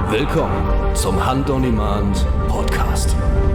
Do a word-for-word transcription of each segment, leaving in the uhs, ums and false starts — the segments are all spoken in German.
Willkommen zum Hunt on Demand Podcast.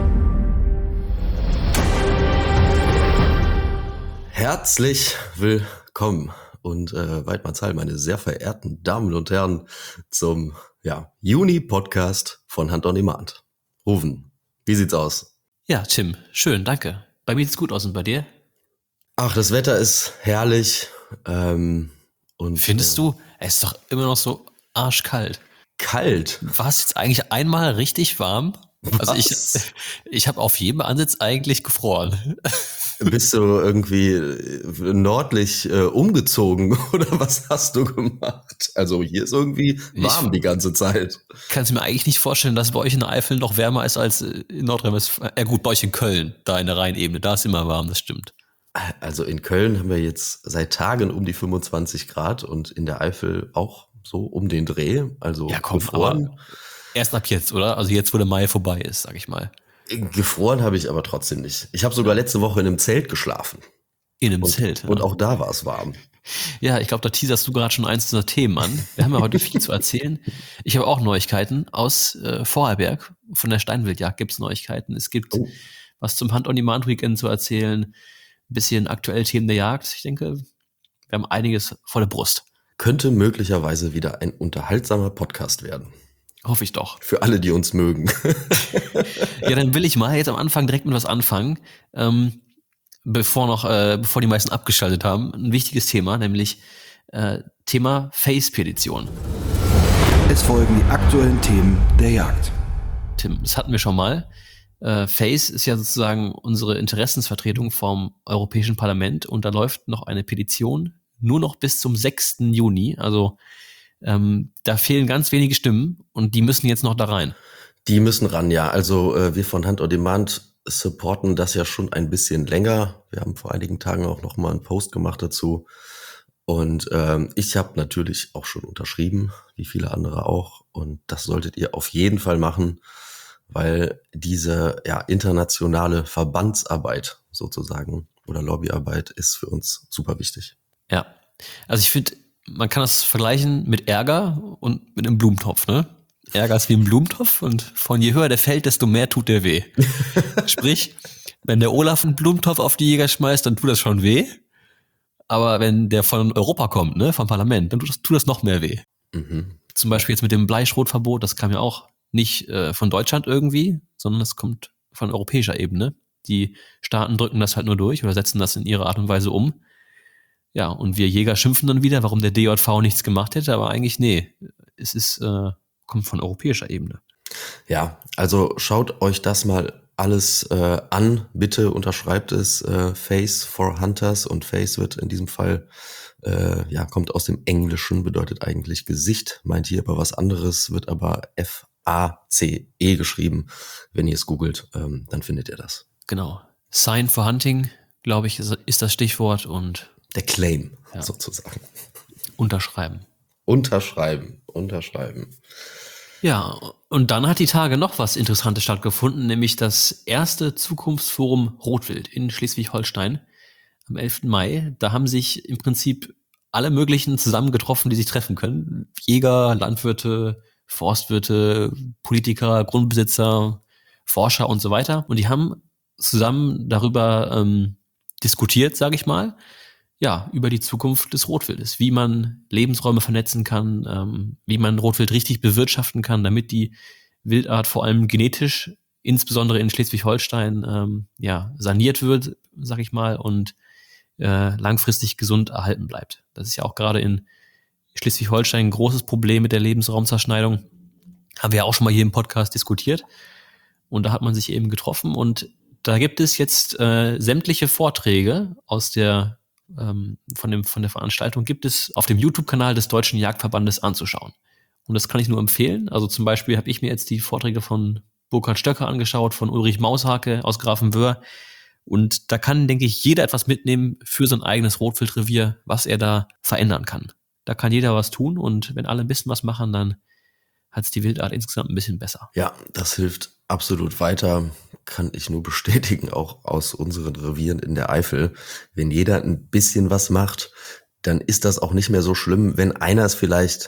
Herzlich willkommen und äh, Weidmannsheil, meine sehr verehrten Damen und Herren, zum ja, Juni-Podcast von Hunt on Demand. Rufen, wie sieht's aus? Ja, Tim, schön, danke. Bei mir sieht's gut aus und bei dir? Ach, das Wetter ist herrlich. Ähm, und Findest äh, du, es ist doch immer noch so arschkalt. Kalt? War es jetzt eigentlich einmal richtig warm? Also ich, Was? ich habe auf jedem Ansatz eigentlich gefroren. Bist du irgendwie nördlich äh, umgezogen oder was hast du gemacht? Also hier ist irgendwie warm Ich- die ganze Zeit. Kannst du mir eigentlich nicht vorstellen, dass bei euch in der Eifel noch wärmer ist als in Nordrhein-Westfalen? Ja gut, bei euch in Köln, da in der Rheinebene, da ist immer warm, das stimmt. Also in Köln haben wir jetzt seit Tagen um die fünfundzwanzig Grad und in der Eifel auch so um den Dreh. Also Ja komm, gefroren. aber erst ab jetzt, oder? Also jetzt, wo der Mai vorbei ist, sag ich mal. Gefroren habe ich aber trotzdem nicht. Ich habe sogar letzte Woche in einem Zelt geschlafen. In einem Und, Zelt. Ja. und auch da war es warm. Ja, ich glaube, da teaserst du gerade schon eins dieser Themen an. Wir haben ja heute viel zu erzählen. Ich habe auch Neuigkeiten aus äh, Vorarlberg. Von der Steinwildjagd gibt's Neuigkeiten. Es gibt Oh. was zum Hunt-on-Demand-Weekend zu erzählen. Ein bisschen aktuelle Themen der Jagd. Ich denke, wir haben einiges vor der Brust. Könnte möglicherweise wieder ein unterhaltsamer Podcast werden. Hoffe ich doch. Für alle, die uns mögen. Ja, dann will ich mal jetzt am Anfang direkt mit was anfangen. Ähm, bevor noch, äh, bevor die meisten abgeschaltet haben. Ein wichtiges Thema, nämlich äh, Thema Face-Petition. Es folgen die aktuellen Themen der Jagd. Tim, das hatten wir schon mal. Äh, Face ist ja sozusagen unsere Interessensvertretung vom Europäischen Parlament und da läuft noch eine Petition nur noch bis zum sechsten Juni. Also ähm, da fehlen ganz wenige Stimmen und die müssen jetzt noch da rein. Die müssen ran, ja. Also äh, wir von Hunt on Demand supporten das ja schon ein bisschen länger. Wir haben vor einigen Tagen auch noch mal einen Post gemacht dazu. Und ähm, ich habe natürlich auch schon unterschrieben, wie viele andere auch. Und das solltet ihr auf jeden Fall machen, weil diese ja, internationale Verbandsarbeit sozusagen oder Lobbyarbeit ist für uns super wichtig. Ja, also ich finde, man kann das vergleichen mit Ärger und mit einem Blumentopf, ne? Ärger ist wie ein Blumentopf und von je höher der fällt, desto mehr tut der weh. Sprich, wenn der Olaf einen Blumentopf auf die Jäger schmeißt, dann tut das schon weh. Aber wenn der von Europa kommt, ne, vom Parlament, dann tut das, tut das noch mehr weh. Mhm. Zum Beispiel jetzt mit dem Bleischrotverbot, das kam ja auch nicht äh, von Deutschland irgendwie, sondern das kommt von europäischer Ebene. Die Staaten drücken das halt nur durch oder setzen das in ihre Art und Weise um. Ja, und wir Jäger schimpfen dann wieder, warum der D J V nichts gemacht hätte, aber eigentlich, nee, es ist, äh, kommt von europäischer Ebene. Ja, also schaut euch das mal alles äh, an. Bitte unterschreibt es. Äh, Face for Hunters und Face wird in diesem Fall, äh, ja, kommt aus dem Englischen, bedeutet eigentlich Gesicht, meint hier aber was anderes, wird aber F A C E geschrieben. Wenn ihr es googelt, ähm, dann findet ihr das. Genau. Sign for Hunting, glaube ich, ist, ist das Stichwort und Der Claim Ja. sozusagen. unterschreiben. Unterschreiben, unterschreiben. Ja, und dann hat die Tage noch was Interessantes stattgefunden, nämlich das erste Zukunftsforum Rotwild in Schleswig-Holstein am elften Mai. Da haben sich im Prinzip alle möglichen zusammengetroffen, die sich treffen können. Jäger, Landwirte, Forstwirte, Politiker, Grundbesitzer, Forscher und so weiter. Und die haben zusammen darüber ähm, diskutiert, sage ich mal, ja, über die Zukunft des Rotwildes, wie man Lebensräume vernetzen kann, ähm, wie man Rotwild richtig bewirtschaften kann, damit die Wildart vor allem genetisch, insbesondere in Schleswig-Holstein, ähm, ja, saniert wird, sag ich mal, und äh, langfristig gesund erhalten bleibt. Das ist ja auch gerade in Schleswig-Holstein ein großes Problem mit der Lebensraumzerschneidung. Haben wir ja auch schon mal hier im Podcast diskutiert. Und da hat man sich eben getroffen und da gibt es jetzt äh, sämtliche Vorträge aus der ähm, von dem von der Veranstaltung gibt es auf dem YouTube-Kanal des Deutschen Jagdverbandes anzuschauen. Und das kann ich nur empfehlen. Also zum Beispiel habe ich mir jetzt die Vorträge von Burkhard Stöcker angeschaut, von Ulrich Maushake aus Grafenwöhr. Und da kann, denke ich, jeder etwas mitnehmen für sein eigenes Rotwildrevier, was er da verändern kann. Da kann jeder was tun und wenn alle ein bisschen was machen, dann hat es die Wildart insgesamt ein bisschen besser. Ja, das hilft absolut weiter, kann ich nur bestätigen, auch aus unseren Revieren in der Eifel. Wenn jeder ein bisschen was macht, dann ist das auch nicht mehr so schlimm, wenn einer es vielleicht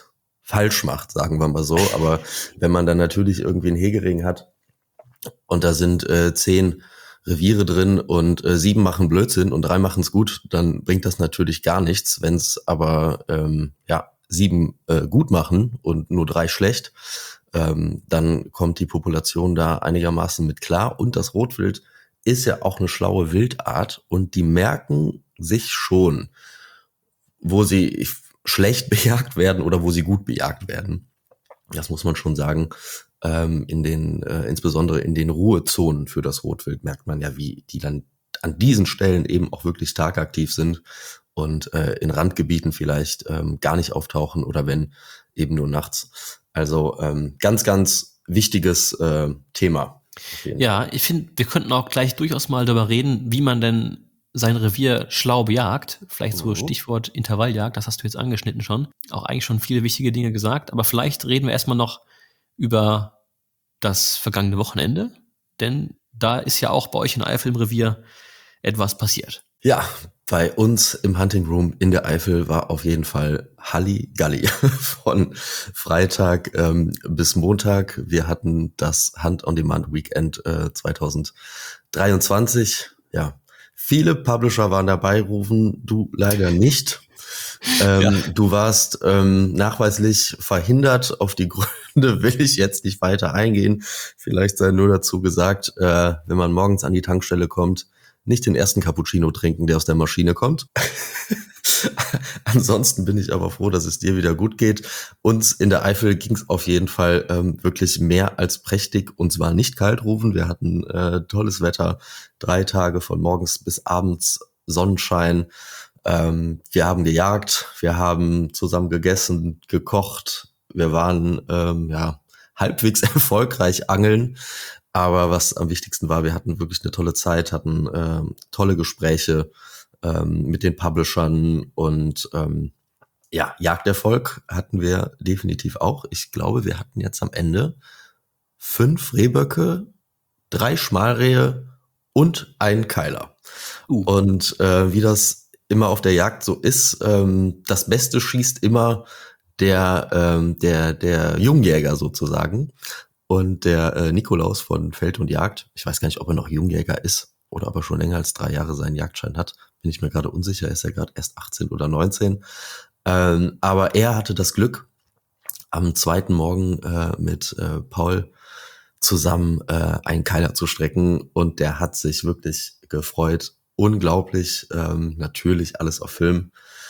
falsch macht, sagen wir mal so. Aber wenn man dann natürlich irgendwie einen Hegering hat und da sind äh, zehn Reviere drin und äh, sieben machen Blödsinn und drei machen es gut, dann bringt das natürlich gar nichts. Wenn es aber ähm, ja sieben äh, gut machen und nur drei schlecht, ähm, dann kommt die Population da einigermaßen mit klar. Und das Rotwild ist ja auch eine schlaue Wildart und die merken sich schon, wo sie schlecht bejagt werden oder wo sie gut bejagt werden. Das muss man schon sagen. Ähm, in den, äh, insbesondere in den Ruhezonen für das Rotwild merkt man ja, wie die dann an diesen Stellen eben auch wirklich tagaktiv sind und äh, in Randgebieten vielleicht ähm, gar nicht auftauchen oder wenn eben nur nachts. Also ähm, ganz, ganz wichtiges äh, Thema. Ja, ich finde, wir könnten auch gleich durchaus mal darüber reden, wie man denn sein Revier schlau bejagt. Vielleicht so Mhm. Stichwort Intervalljagd, das hast du jetzt angeschnitten schon. Auch eigentlich schon viele wichtige Dinge gesagt. Aber vielleicht reden wir erstmal noch über das vergangene Wochenende. Denn da ist ja auch bei euch in Eifel im Revier etwas passiert. Ja, bei uns im Hunting Room in der Eifel war auf jeden Fall Halligalli von Freitag ähm, bis Montag. Wir hatten das Hunt on Demand Weekend äh, zwanzig dreiundzwanzig. Ja, viele Publisher waren dabei, rufen du leider nicht. Ähm, Ja. Du warst ähm, nachweislich verhindert. Auf die Gründe will ich jetzt nicht weiter eingehen. Vielleicht sei nur dazu gesagt, äh, wenn man morgens an die Tankstelle kommt, nicht den ersten Cappuccino trinken, der aus der Maschine kommt. Ansonsten bin ich aber froh, dass es dir wieder gut geht. Uns in der Eifel ging es auf jeden Fall ähm, wirklich mehr als prächtig und zwar nicht kalt rufen. Wir hatten äh, tolles Wetter, drei Tage von morgens bis abends Sonnenschein. Ähm, wir haben gejagt, wir haben zusammen gegessen, gekocht. Wir waren ähm, ja halbwegs erfolgreich angeln. Aber was am wichtigsten war, wir hatten wirklich eine tolle Zeit, hatten ähm, tolle Gespräche ähm, mit den Publishern und ähm, ja, Jagderfolg hatten wir definitiv auch. Ich glaube, wir hatten jetzt am Ende fünf Rehböcke, drei Schmalrehe und einen Keiler. Uh. Und äh, wie das immer auf der Jagd so ist, ähm, das Beste schießt immer der ähm, der der Jungjäger sozusagen. Und der äh, Nikolaus von Feld und Jagd, ich weiß gar nicht, ob er noch Jungjäger ist oder ob er schon länger als drei Jahre seinen Jagdschein hat, bin ich mir gerade unsicher, ist er gerade erst achtzehn oder neunzehn. Ähm, aber er hatte das Glück, am zweiten Morgen äh, mit äh, Paul zusammen äh, einen Keiler zu strecken und der hat sich wirklich gefreut. Unglaublich, ähm, natürlich alles auf Film.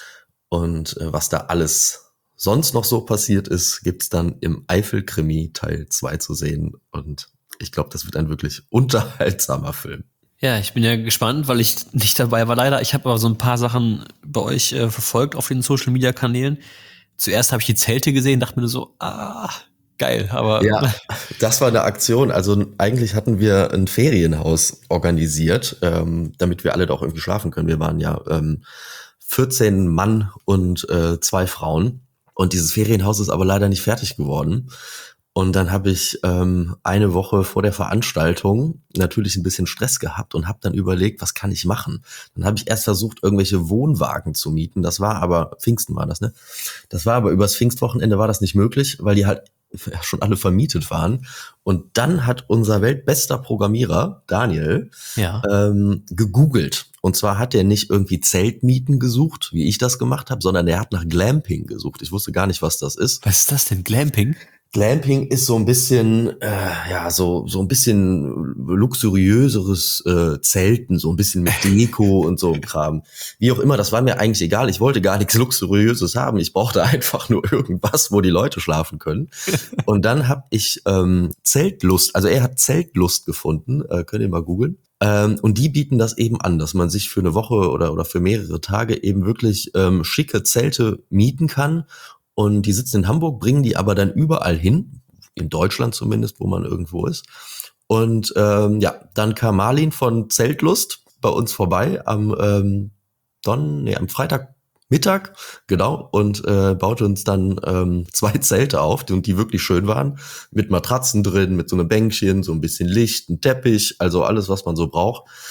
Und äh, was da alles sonst noch so passiert ist, gibt's dann im Eifel-Krimi Teil zwei zu sehen. Und ich glaube, das wird ein wirklich unterhaltsamer Film. Ja, ich bin ja gespannt, weil ich nicht dabei war leider. Ich habe aber so ein paar Sachen bei euch äh, verfolgt auf den Social-Media-Kanälen. Zuerst habe ich die Zelte gesehen, dachte mir so, ah, geil. Aber Ja, das war eine Aktion. Also eigentlich hatten wir ein Ferienhaus organisiert, ähm, damit wir alle da auch irgendwie schlafen können. Wir waren ja ähm, vierzehn Mann und äh, zwei Frauen. Und dieses Ferienhaus ist aber leider nicht fertig geworden. Und dann habe ich ähm, eine Woche vor der Veranstaltung natürlich ein bisschen Stress gehabt und habe dann überlegt, was kann ich machen? Dann habe ich erst versucht, irgendwelche Wohnwagen zu mieten. Das war aber, Pfingsten war das, ne? Das war aber übers Pfingstwochenende war das nicht möglich, weil die halt schon alle vermietet waren. Und dann hat unser weltbester Programmierer, Daniel, ja. ähm, gegoogelt. Und zwar hat er nicht irgendwie Zeltmieten gesucht, wie ich das gemacht habe, sondern er hat nach Glamping gesucht. Ich wusste gar nicht, was das ist. Was ist das denn? Glamping? Glamping ist so ein bisschen, äh, ja, so so ein bisschen luxuriöseres äh, Zelten, so ein bisschen mit Deko und so ein Kram. Wie auch immer, das war mir eigentlich egal. Ich wollte gar nichts Luxuriöses haben. Ich brauchte einfach nur irgendwas, wo die Leute schlafen können. Und dann habe ich ähm, Zeltlust, also er hat Zeltlust gefunden, äh, könnt ihr mal googeln. Ähm, und die bieten das eben an, dass man sich für eine Woche oder oder für mehrere Tage eben wirklich ähm, schicke Zelte mieten kann. Und die sitzen in Hamburg, bringen die aber dann überall hin, in Deutschland zumindest, wo man irgendwo ist. Und ähm, ja, dann kam Marlin von Zeltlust bei uns vorbei am ähm, Don, nee, am Freitagmittag, genau, und äh, baute uns dann ähm, zwei Zelte auf, die, die wirklich schön waren, mit Matratzen drin, mit so einem Bänkchen, so ein bisschen Licht, ein Teppich, also alles, was man so braucht.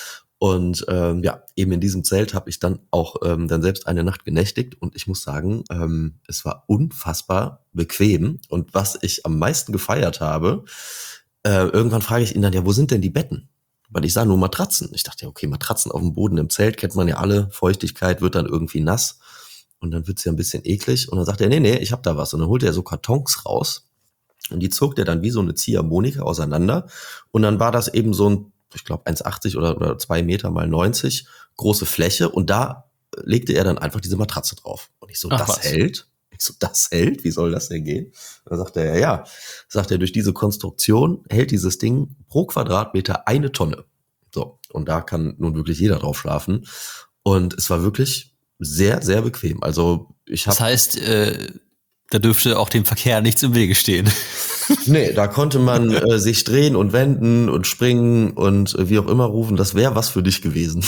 Und ähm, ja, eben in diesem Zelt habe ich dann auch ähm, dann selbst eine Nacht genächtigt und ich muss sagen, ähm, es war unfassbar bequem. Und was ich am meisten gefeiert habe, äh, irgendwann frage ich ihn dann, ja, wo sind denn die Betten? Weil ich sah nur Matratzen. Ich dachte, ja, okay, Matratzen auf dem Boden im Zelt, kennt man ja alle, Feuchtigkeit wird dann irgendwie nass und dann wird's ja ein bisschen eklig. Und dann sagt er, nee, nee, ich hab da was. Und dann holt er so Kartons raus und die zog der dann wie so eine Ziehharmonika auseinander. Und dann war das eben so ein, ich glaube, eins achtzig oder, oder zwei Meter mal neunzig, große Fläche. Und da legte er dann einfach diese Matratze drauf. Und ich so, Ach, das was? hält? Ich so, das hält? Wie soll das denn gehen? Dann sagt er, ja, ja. Sagt er, durch diese Konstruktion hält dieses Ding pro Quadratmeter eine Tonne. So. Und da kann nun wirklich jeder drauf schlafen. Und es war wirklich sehr, sehr bequem. Also, ich habe. Das heißt, äh, da dürfte auch dem Verkehr nichts im Wege stehen. Nee, da konnte man äh, sich drehen und wenden und springen und äh, wie auch immer rufen, das wäre was für dich gewesen.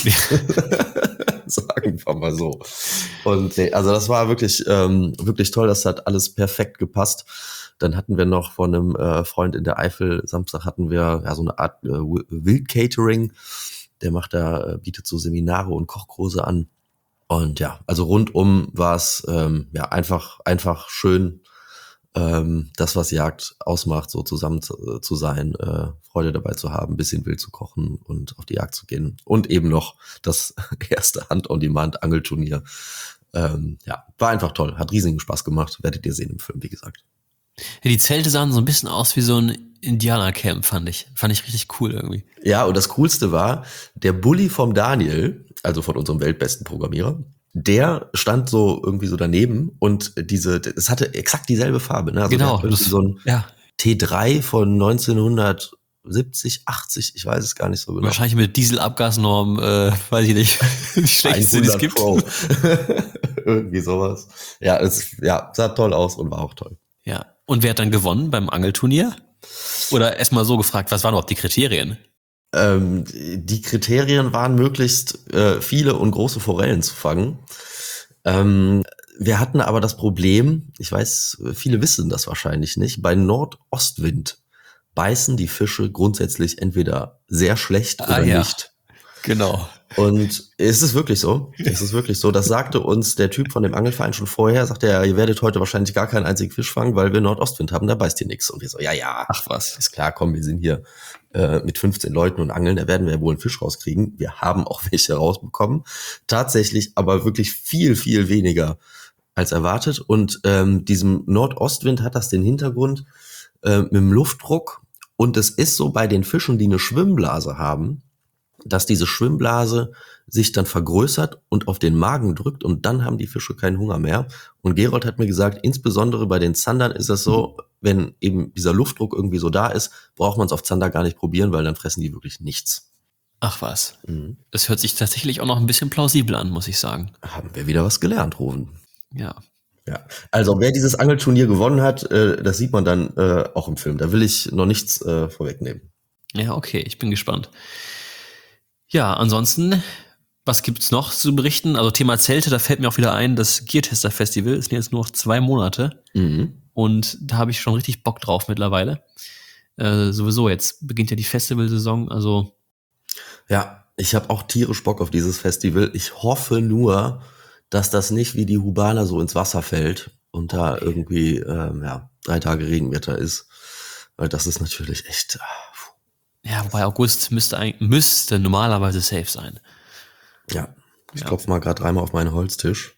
Sagen wir mal so. Und nee, also das war wirklich, ähm, wirklich toll, das hat alles perfekt gepasst. Dann hatten wir noch von einem äh, Freund in der Eifel, Samstag hatten wir ja so eine Art äh, Wild-Catering. Der macht da, äh, bietet so Seminare und Kochkurse an. Und ja, also rundum war es ähm, ja einfach, einfach schön, ähm, das, was Jagd ausmacht, so zusammen zu, zu sein, äh, Freude dabei zu haben, ein bisschen wild zu kochen und auf die Jagd zu gehen. Und eben noch das erste Hand-on-Demand-Angelturnier. Ähm, ja, war einfach toll, hat riesigen Spaß gemacht, werdet ihr sehen im Film, wie gesagt. Ja, die Zelte sahen so ein bisschen aus wie so ein Indianercamp, fand ich. Fand ich richtig cool irgendwie. Ja, und das Coolste war, der Bulli vom Daniel, also von unserem weltbesten Programmierer, der stand so irgendwie so daneben und diese, es hatte exakt dieselbe Farbe, ne? Also Genau, der hat irgendwie das- so ein Ja, T drei von neunzehnhundertsiebzig, achtzig, ich weiß es gar nicht so genau. wahrscheinlich mit Dieselabgasnorm, äh, weiß ich nicht, die schlechteste, die es gibt. Pro. Irgendwie sowas. Ja, es ja, sah toll aus und war auch toll. Ja. Und wer hat dann gewonnen beim Angelturnier? Oder erstmal so gefragt, was waren überhaupt die Kriterien? Ähm, die Kriterien waren, möglichst äh, viele und große Forellen zu fangen. Ähm, wir hatten aber das Problem, ich weiß, viele wissen das wahrscheinlich nicht, bei Nordostwind beißen die Fische grundsätzlich entweder sehr schlecht Ah, oder ja. nicht. Genau. Und es ist wirklich so. Es ist wirklich so. Das sagte uns der Typ von dem Angelverein schon vorher. Sagte er, ihr werdet heute wahrscheinlich gar keinen einzigen Fisch fangen, weil wir Nordostwind haben, da beißt hier nichts. Und wir so, ja, ja. Ach was. Ist klar, komm, wir sind hier äh, mit fünfzehn Leuten und angeln, da werden wir wohl einen Fisch rauskriegen. Wir haben auch welche rausbekommen. Tatsächlich aber wirklich viel, viel weniger als erwartet. Und ähm, diesem Nordostwind hat das den Hintergrund äh, mit dem Luftdruck. Und es ist so bei den Fischen, die eine Schwimmblase haben, dass diese Schwimmblase sich dann vergrößert und auf den Magen drückt und dann haben die Fische keinen Hunger mehr. Und Gerold hat mir gesagt, insbesondere bei den Zandern ist es so, wenn eben dieser Luftdruck irgendwie so da ist, braucht man es auf Zander gar nicht probieren, weil dann fressen die wirklich nichts. Ach was. Mhm. Das hört sich tatsächlich auch noch ein bisschen plausibel an, muss ich sagen. Haben wir wieder was gelernt, Ruven. Ja. Ja, also wer dieses Angelturnier gewonnen hat, äh, das sieht man dann äh, auch im Film. Da will ich noch nichts äh, vorwegnehmen. Ja, okay, ich bin gespannt. Ja, ansonsten, was gibt's noch zu berichten? Also Thema Zelte, da fällt mir auch wieder ein, das Geartester Festival ist jetzt nur noch zwei Monate Mhm. und da habe ich schon richtig Bock drauf mittlerweile. Äh, sowieso, jetzt beginnt ja die Festivalsaison, also Ja, ich habe auch tierisch Bock auf dieses Festival. Ich hoffe nur, dass das nicht wie die Hubana so ins Wasser fällt und da irgendwie ähm, ja, drei Tage Regenwetter ist. Weil das ist natürlich echt. ah, puh. ja, wobei August müsste, eigentlich- müsste normalerweise safe sein. Ja, ich Ja. klopfe mal gerade dreimal auf meinen Holztisch.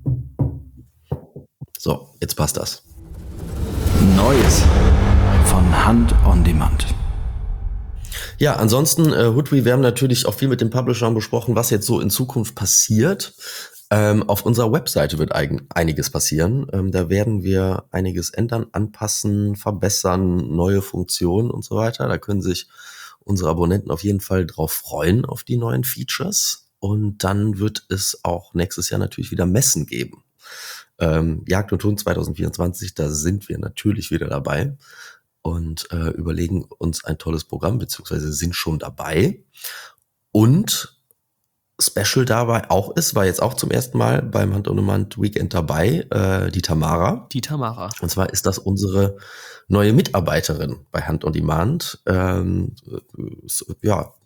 So, jetzt passt das. Neues von Hand on Demand. Ja, ansonsten, äh, Hoodry, wir haben natürlich auch viel mit den Publishern besprochen, was jetzt so in Zukunft passiert. Ähm, auf unserer Webseite wird eigen, einiges passieren. Ähm, da werden wir einiges ändern, anpassen, verbessern, neue Funktionen und so weiter. Da können sich unsere Abonnenten auf jeden Fall drauf freuen, auf die neuen Features. Und dann wird es auch nächstes Jahr natürlich wieder Messen geben. Ähm, Jagd und Hund zwanzig vierundzwanzig, da sind wir natürlich wieder dabei und äh, überlegen uns ein tolles Programm, beziehungsweise sind schon dabei. Und Special dabei auch ist, war jetzt auch zum ersten Mal beim Hand on Demand Weekend dabei, äh, die Tamara. Die Tamara. Und zwar ist das unsere neue Mitarbeiterin bei Hand on Demand. Ähm, so, ja,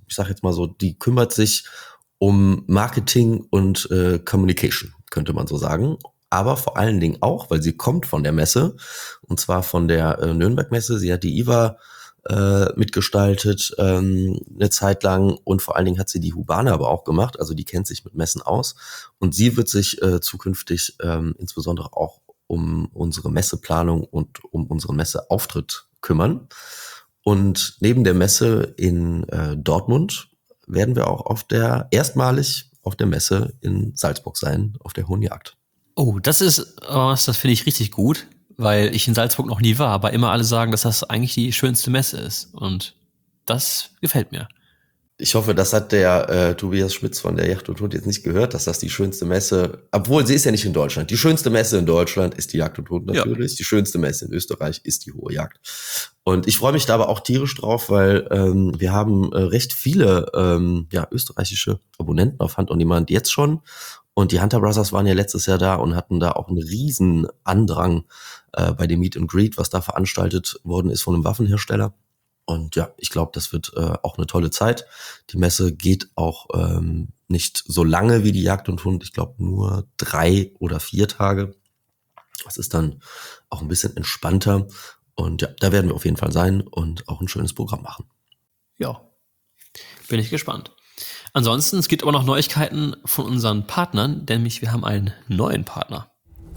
ich sage jetzt mal so, die kümmert sich um Marketing und äh, Communication, könnte man so sagen. Aber vor allen Dingen auch, weil sie kommt von der Messe, und zwar von der äh, Nürnberg-Messe. Sie hat die I W A äh, mitgestaltet ähm, eine Zeit lang, und vor allen Dingen hat sie die Hubane aber auch gemacht, also die kennt sich mit Messen aus. Und sie wird sich äh, zukünftig ähm, insbesondere auch um unsere Messeplanung und um unseren Messeauftritt kümmern. Und neben der Messe in äh, Dortmund werden wir auch auf der erstmalig auf der Messe in Salzburg sein, auf der Hohen Jagd. Oh, das ist was, das finde ich richtig gut, weil ich in Salzburg noch nie war, aber immer alle sagen, dass das eigentlich die schönste Messe ist. Und das gefällt mir. Ich hoffe, das hat der äh, Tobias Schmitz von der Yacht und Hund jetzt nicht gehört, dass das die schönste Messe, obwohl sie ist ja nicht in Deutschland. Die schönste Messe in Deutschland ist die Jagd und Hund natürlich. Ja. Die schönste Messe in Österreich ist die Hohe Jagd. Und ich freue mich da aber auch tierisch drauf, weil ähm, wir haben äh, recht viele ähm, ja, österreichische Abonnenten auf Hunt on Demand jetzt schon. Und die Hunter Brothers waren ja letztes Jahr da und hatten da auch einen riesen Andrang äh, bei dem Meet and Greet, was da veranstaltet worden ist von einem Waffenhersteller. Und ja, ich glaube, das wird äh, auch eine tolle Zeit. Die Messe geht auch ähm, nicht so lange wie die Jagd und Hund. Ich glaube nur drei oder vier Tage. Das ist dann auch ein bisschen entspannter. Und ja, da werden wir auf jeden Fall sein und auch ein schönes Programm machen. Ja, bin ich gespannt. Ansonsten, es gibt aber noch Neuigkeiten von unseren Partnern, nämlich wir haben einen neuen Partner.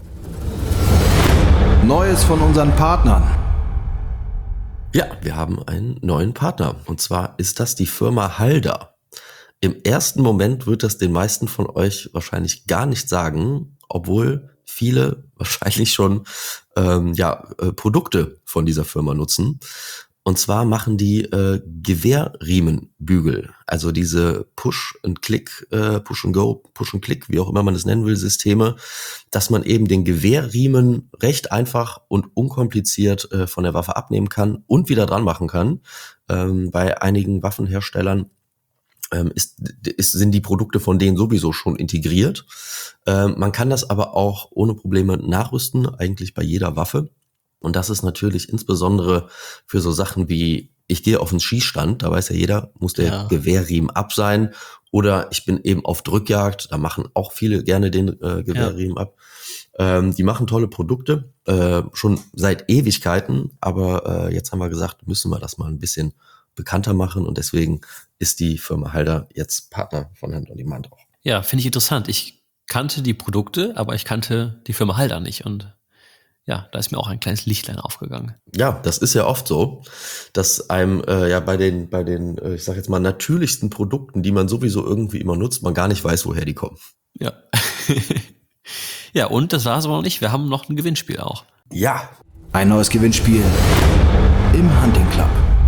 Neues von unseren Partnern. Ja, wir haben einen neuen Partner. Und zwar ist das die Firma Halder. Im ersten Moment wird das den meisten von euch wahrscheinlich gar nicht sagen, obwohl viele wahrscheinlich schon ähm, ja, äh, Produkte von dieser Firma nutzen. Und zwar machen die äh, Gewehrriemenbügel, also diese Push-and-Click, äh, Push-and-Go, Push-and-Click, wie auch immer man es nennen will, Systeme, dass man eben den Gewehrriemen recht einfach und unkompliziert äh, von der Waffe abnehmen kann und wieder dran machen kann. Ähm, bei einigen Waffenherstellern ähm, ist, ist, sind die Produkte von denen sowieso schon integriert. Ähm, man kann das aber auch ohne Probleme nachrüsten, eigentlich bei jeder Waffe. Und das ist natürlich insbesondere für so Sachen wie, ich gehe auf den Schießstand, da weiß ja jeder, muss der ja. Gewehrriemen ab sein. Oder ich bin eben auf Drückjagd, da machen auch viele gerne den äh, Gewehrriemen ja. ab. Ähm, die machen tolle Produkte, äh, schon seit Ewigkeiten. Aber äh, jetzt haben wir gesagt, müssen wir das mal ein bisschen bekannter machen. Und deswegen ist die Firma Halder jetzt Partner von Hunt on Demand auch. Ja, finde ich interessant. Ich kannte die Produkte, aber ich kannte die Firma Halder nicht. Und ja, da ist mir auch ein kleines Lichtlein aufgegangen. Ja, das ist ja oft so, dass einem äh, ja bei den, bei den, äh, ich sag jetzt mal, natürlichsten Produkten, die man sowieso irgendwie immer nutzt, man gar nicht weiß, woher die kommen. Ja. Ja, und das war es aber noch nicht. Wir haben noch ein Gewinnspiel auch. Ja. Ein neues Gewinnspiel im Hunting Club.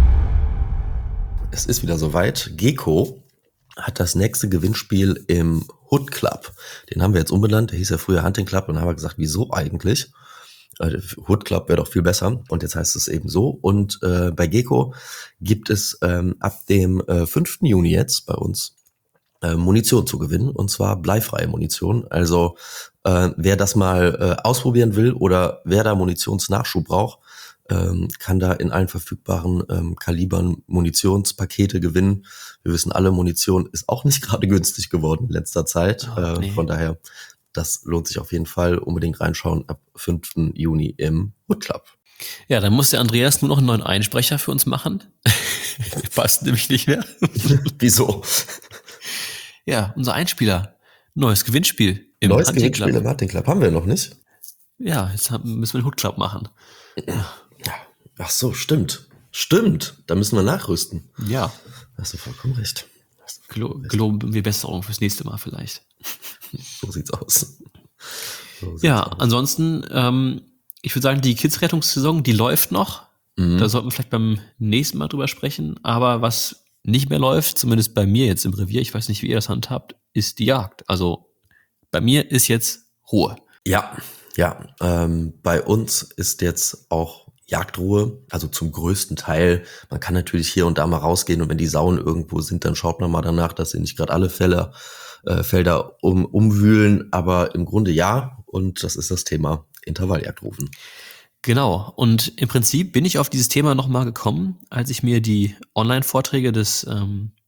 Es ist wieder soweit. Gecko hat das nächste Gewinnspiel im Hood Club. Den haben wir jetzt umbenannt. Der hieß ja früher Hunting Club und dann haben wir gesagt, wieso eigentlich? Hood Club wäre doch viel besser und jetzt heißt es eben so. Und äh, bei Gecko gibt es ähm, ab dem äh, fünften Juni jetzt bei uns äh, Munition zu gewinnen, und zwar bleifreie Munition. Also äh, wer das mal äh, ausprobieren will oder wer da Munitionsnachschub braucht, ähm, kann da in allen verfügbaren ähm, Kalibern Munitionspakete gewinnen. Wir wissen alle, Munition ist auch nicht gerade günstig geworden in letzter Zeit. Oh, äh, nee. Von daher, das lohnt sich auf jeden Fall. Unbedingt reinschauen ab fünften Juni im Hood Club. Ja, dann muss der Andreas nur noch einen neuen Einsprecher für uns machen. Passt nämlich nicht mehr. Wieso? Ja, unser Einspieler. Neues Gewinnspiel im Neues Hunting Gewinnspiel Club. Im Hunting Club haben wir noch nicht. Ja, jetzt haben, müssen wir den Hood Club machen. Ach so, stimmt. Stimmt. Da müssen wir nachrüsten. Ja. Hast du vollkommen recht. Gelo- Geloben wir Besserung fürs nächste Mal vielleicht. So sieht's aus. So sieht's ja, aus. Ansonsten, ähm, ich würde sagen, die Kids-Rettungssaison, die läuft noch. Mhm. Da sollten wir vielleicht beim nächsten Mal drüber sprechen. Aber was nicht mehr läuft, zumindest bei mir jetzt im Revier, ich weiß nicht, wie ihr das handhabt, ist die Jagd. Also bei mir ist jetzt Ruhe. Ja, ja. Ähm, bei uns ist jetzt auch Jagdruhe, also zum größten Teil. Man kann natürlich hier und da mal rausgehen und wenn die Sauen irgendwo sind, dann schaut man mal danach, dass sie nicht gerade alle Felder, äh, Felder um, umwühlen. Aber im Grunde ja, und das ist das Thema Intervalljagdrufen. Genau, und im Prinzip bin ich auf dieses Thema nochmal gekommen, als ich mir die Online-Vorträge des ähm,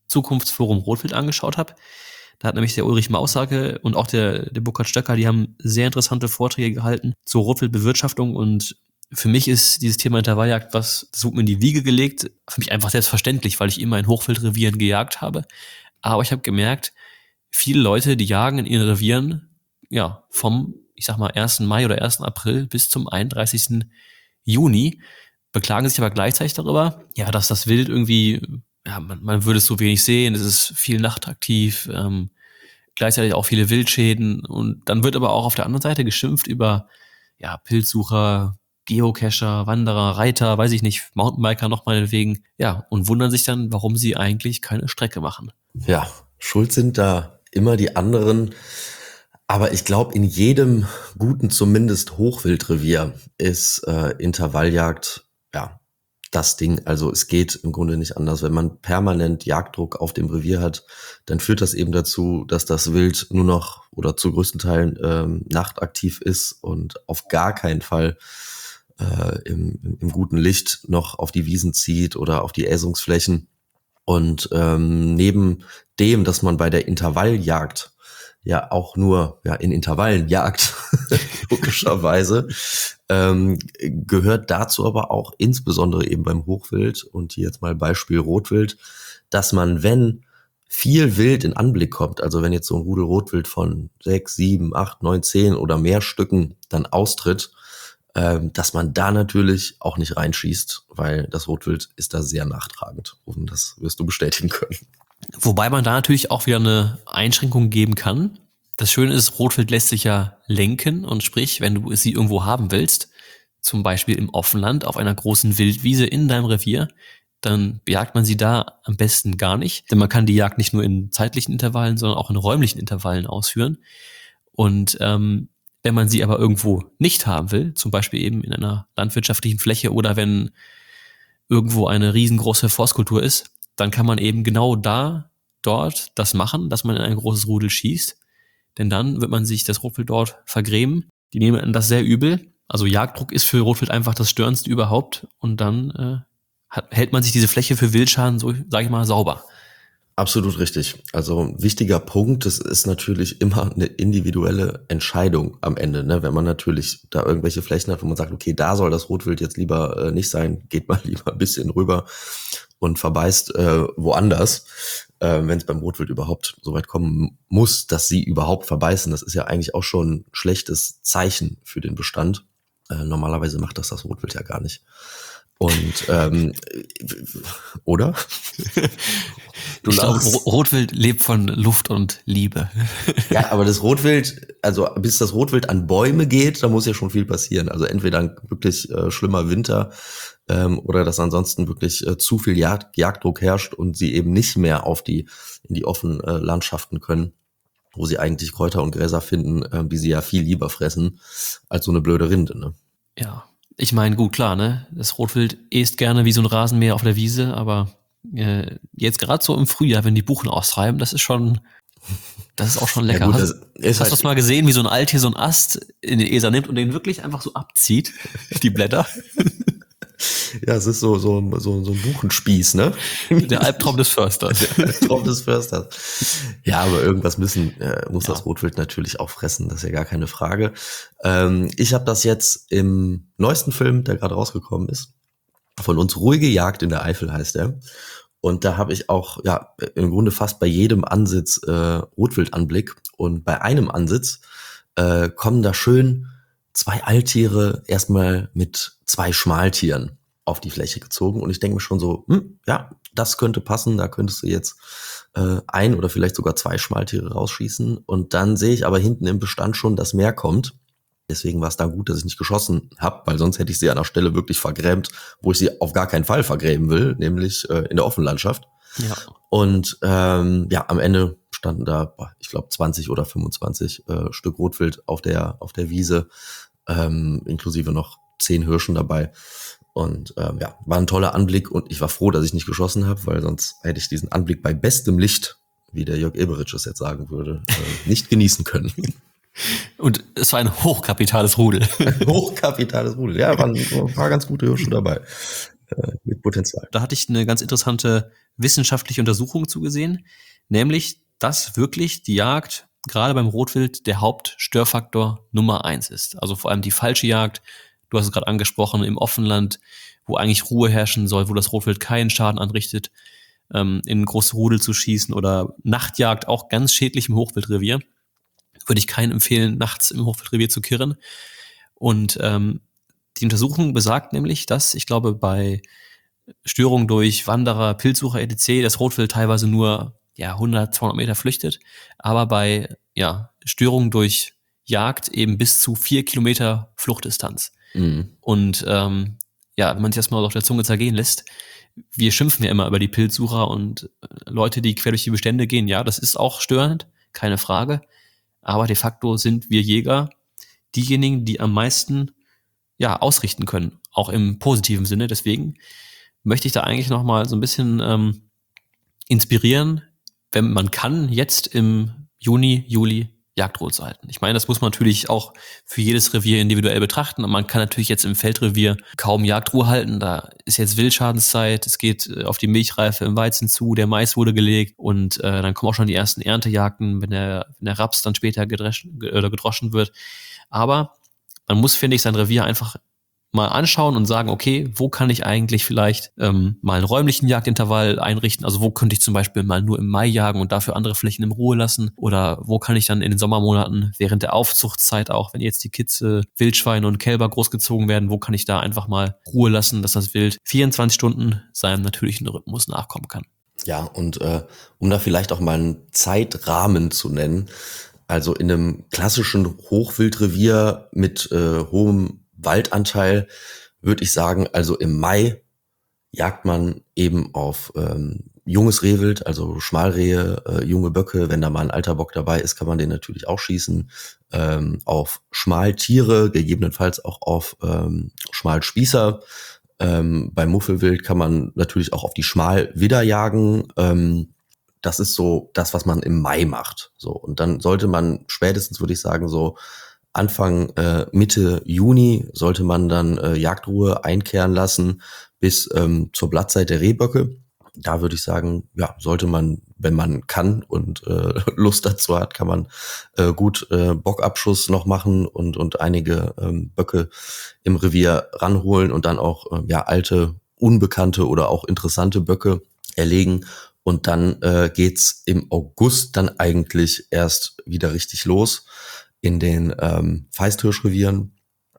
Zukunftsforum Rotwild angeschaut habe. Da hat nämlich der Ulrich Maussage und auch der, der Burkhard Stöcker, die haben sehr interessante Vorträge gehalten zur Rotwildbewirtschaftung. Und für mich ist dieses Thema Intervalljagd, was, das wurde mir in die Wiege gelegt, für mich einfach selbstverständlich, weil ich immer in Hochwildrevieren gejagt habe. Aber ich habe gemerkt, viele Leute, die jagen in ihren Revieren, ja, vom, ich sag mal, ersten Mai oder ersten April bis zum einunddreißigsten Juni, beklagen sich aber gleichzeitig darüber, ja, dass das Wild irgendwie, ja, man, man würde es so wenig sehen, es ist viel nachtaktiv, ähm, gleichzeitig auch viele Wildschäden und dann wird aber auch auf der anderen Seite geschimpft über, ja, Pilzsucher, Geocacher, Wanderer, Reiter, weiß ich nicht, Mountainbiker noch meinetwegen, ja, und wundern sich dann, warum sie eigentlich keine Strecke machen. Ja, schuld sind da immer die anderen. Aber ich glaube, in jedem guten, zumindest Hochwildrevier ist äh, Intervalljagd, ja, das Ding. Also es geht im Grunde nicht anders. Wenn man permanent Jagddruck auf dem Revier hat, dann führt das eben dazu, dass das Wild nur noch oder zu größten Teilen ähm, nachtaktiv ist und auf gar keinen Fall äh, im, im guten Licht noch auf die Wiesen zieht oder auf die Äsungsflächen. Und ähm, neben dem, dass man bei der Intervalljagd ja auch nur ja in Intervallen jagt, logischerweise, ähm, gehört dazu aber auch insbesondere eben beim Hochwild und hier jetzt mal Beispiel Rotwild, dass man, wenn viel Wild in Anblick kommt, also wenn jetzt so ein Rudel Rotwild von sechs, sieben, acht, neun, zehn oder mehr Stücken dann austritt, ähm, dass man da natürlich auch nicht reinschießt, weil das Rotwild ist da sehr nachtragend und das wirst du bestätigen können. Wobei man da natürlich auch wieder eine Einschränkung geben kann. Das Schöne ist, Rotwild lässt sich ja lenken und sprich, wenn du sie irgendwo haben willst, zum Beispiel im Offenland auf einer großen Wildwiese in deinem Revier, dann bejagt man sie da am besten gar nicht, denn man kann die Jagd nicht nur in zeitlichen Intervallen, sondern auch in räumlichen Intervallen ausführen. Und ähm, wenn man sie aber irgendwo nicht haben will, zum Beispiel eben in einer landwirtschaftlichen Fläche oder wenn irgendwo eine riesengroße Forstkultur ist, dann kann man eben genau da, dort das machen, dass man in ein großes Rudel schießt. Denn dann wird man sich das Rotwild dort vergrämen. Die nehmen das sehr übel. Also Jagddruck ist für Rotwild einfach das Störendste überhaupt. Und dann äh, hat, hält man sich diese Fläche für Wildschaden, so sage ich mal, sauber. Absolut richtig. Also ein wichtiger Punkt, das ist natürlich immer eine individuelle Entscheidung am Ende. Ne? Wenn man natürlich da irgendwelche Flächen hat, wo man sagt, okay, da soll das Rotwild jetzt lieber äh, nicht sein, geht mal lieber ein bisschen rüber und verbeißt äh, woanders, äh, wenn es beim Rotwild überhaupt so weit kommen muss, dass sie überhaupt verbeißen. Das ist ja eigentlich auch schon ein schlechtes Zeichen für den Bestand. Äh, normalerweise macht das das Rotwild ja gar nicht. Und ähm, oder? Du ich glaube, Rotwild lebt von Luft und Liebe. Ja, aber das Rotwild, also bis das Rotwild an Bäume geht, da muss ja schon viel passieren. Also entweder ein wirklich äh, schlimmer Winter ähm, oder dass ansonsten wirklich äh, zu viel Jagd, Jagddruck herrscht und sie eben nicht mehr auf die in die offenen äh, Landschaften können, wo sie eigentlich Kräuter und Gräser finden, äh, die sie ja viel lieber fressen als so eine blöde Rinde. Ne? Ja. Ich meine, gut, klar, ne? Das Rotwild isst gerne wie so ein Rasenmäher auf der Wiese, aber äh, jetzt gerade so im Frühjahr, wenn die Buchen austreiben, das ist schon, das ist auch schon lecker. Ja, gut, hast hast halt du das mal gesehen, wie so ein Altier so einen Ast in den Eser nimmt und den wirklich einfach so abzieht, die Blätter? Ja, es ist so, so, so, so ein Buchenspieß, ne? Der Albtraum des Försters. Der Albtraum des Försters. Ja, aber irgendwas müssen, äh, muss ja. das Rotwild natürlich auch fressen, das ist ja gar keine Frage. Ähm, ich habe das jetzt im neuesten Film, der gerade rausgekommen ist, von uns Ruhige Jagd in der Eifel heißt er. Und da habe ich auch, ja, im Grunde fast bei jedem Ansitz äh, Rotwildanblick. Und bei einem Ansitz äh, kommen da schön zwei Alttiere erstmal mit zwei Schmaltieren auf die Fläche gezogen. Und ich denke mir schon so, hm, ja, das könnte passen. Da könntest du jetzt äh, ein oder vielleicht sogar zwei Schmaltiere rausschießen. Und dann sehe ich aber hinten im Bestand schon, dass mehr kommt. Deswegen war es da gut, dass ich nicht geschossen habe, weil sonst hätte ich sie an der Stelle wirklich vergrämt, wo ich sie auf gar keinen Fall vergräben will, nämlich äh, in der Offenlandschaft. Ja. Und ähm, ja, am Ende standen da, ich glaube, zwanzig oder fünfundzwanzig äh, Stück Rotwild auf der auf der Wiese, ähm, inklusive noch zehn Hirschen dabei. Und ähm, ja, war ein toller Anblick und ich war froh, dass ich nicht geschossen habe, weil sonst hätte ich diesen Anblick bei bestem Licht, wie der Jörg Eberitsch es jetzt sagen würde, äh, nicht genießen können. Und es war ein hochkapitales Rudel. Ein hochkapitales Rudel, ja, waren ein paar ganz gute Hirsche dabei. äh, mit Potenzial. Da hatte ich eine ganz interessante wissenschaftliche Untersuchung zugesehen, nämlich, dass wirklich die Jagd gerade beim Rotwild der Hauptstörfaktor Nummer eins ist. Also vor allem die falsche Jagd, du hast es gerade angesprochen, im Offenland, wo eigentlich Ruhe herrschen soll, wo das Rotwild keinen Schaden anrichtet, ähm, in große Rudel zu schießen oder Nachtjagd, auch ganz schädlich im Hochwildrevier. Würde ich keinen empfehlen, nachts im Hochwildrevier zu kirren. Und ähm, die Untersuchung besagt nämlich, dass, ich glaube, bei Störungen durch Wanderer, Pilzsucher et cetera das Rotwild teilweise nur ja, hundert, zweihundert Meter flüchtet, aber bei ja, Störungen durch Jagd eben bis zu vier Kilometer Fluchtdistanz. Mhm. Und ähm, ja, wenn man sich das mal auf der Zunge zergehen lässt, wir schimpfen ja immer über die Pilzsucher und Leute, die quer durch die Bestände gehen. Ja, das ist auch störend, keine Frage. Aber de facto sind wir Jäger diejenigen, die am meisten ja, ausrichten können, auch im positiven Sinne. Deswegen möchte ich da eigentlich noch mal so ein bisschen ähm, inspirieren, wenn man kann, jetzt im Juni, Juli Jagdruhe zu halten. Ich meine, das muss man natürlich auch für jedes Revier individuell betrachten. Und man kann natürlich jetzt im Feldrevier kaum Jagdruhe halten. Da ist jetzt Wildschadenszeit, es geht auf die Milchreife im Weizen zu, der Mais wurde gelegt und äh, dann kommen auch schon die ersten Erntejagden, wenn der, wenn der Raps dann später gedreschen, oder gedroschen wird. Aber man muss, finde ich, sein Revier einfach mal anschauen und sagen, okay, wo kann ich eigentlich vielleicht ähm, mal einen räumlichen Jagdintervall einrichten? Also wo könnte ich zum Beispiel mal nur im Mai jagen und dafür andere Flächen in Ruhe lassen? Oder wo kann ich dann in den Sommermonaten während der Aufzuchtszeit auch, wenn jetzt die Kitze, Wildschweine und Kälber großgezogen werden, wo kann ich da einfach mal Ruhe lassen, dass das Wild vierundzwanzig Stunden seinem natürlichen Rhythmus nachkommen kann? Ja, und äh, um da vielleicht auch mal einen Zeitrahmen zu nennen, also in einem klassischen Hochwildrevier mit äh, hohem Waldanteil würde ich sagen, also im Mai jagt man eben auf ähm, junges Rehwild, also Schmalrehe, äh, junge Böcke. Wenn da mal ein alter Bock dabei ist, kann man den natürlich auch schießen. Ähm, auf Schmaltiere, gegebenenfalls auch auf ähm, Schmalspießer. Ähm, beim Muffelwild kann man natürlich auch auf die Schmalwidder jagen. Ähm, das ist so das, was man im Mai macht. So, und dann sollte man spätestens, würde ich sagen, so Anfang äh, Mitte Juni sollte man dann äh, Jagdruhe einkehren lassen bis ähm, zur Blattzeit der Rehböcke. Da würde ich sagen, ja, sollte man, wenn man kann und äh, Lust dazu hat, kann man äh, gut äh, Bockabschuss noch machen und und einige ähm, Böcke im Revier ranholen und dann auch äh, ja alte, unbekannte oder auch interessante Böcke erlegen. Und dann äh, geht's im August dann eigentlich erst wieder richtig los in den ähm, Feisthirschrevieren,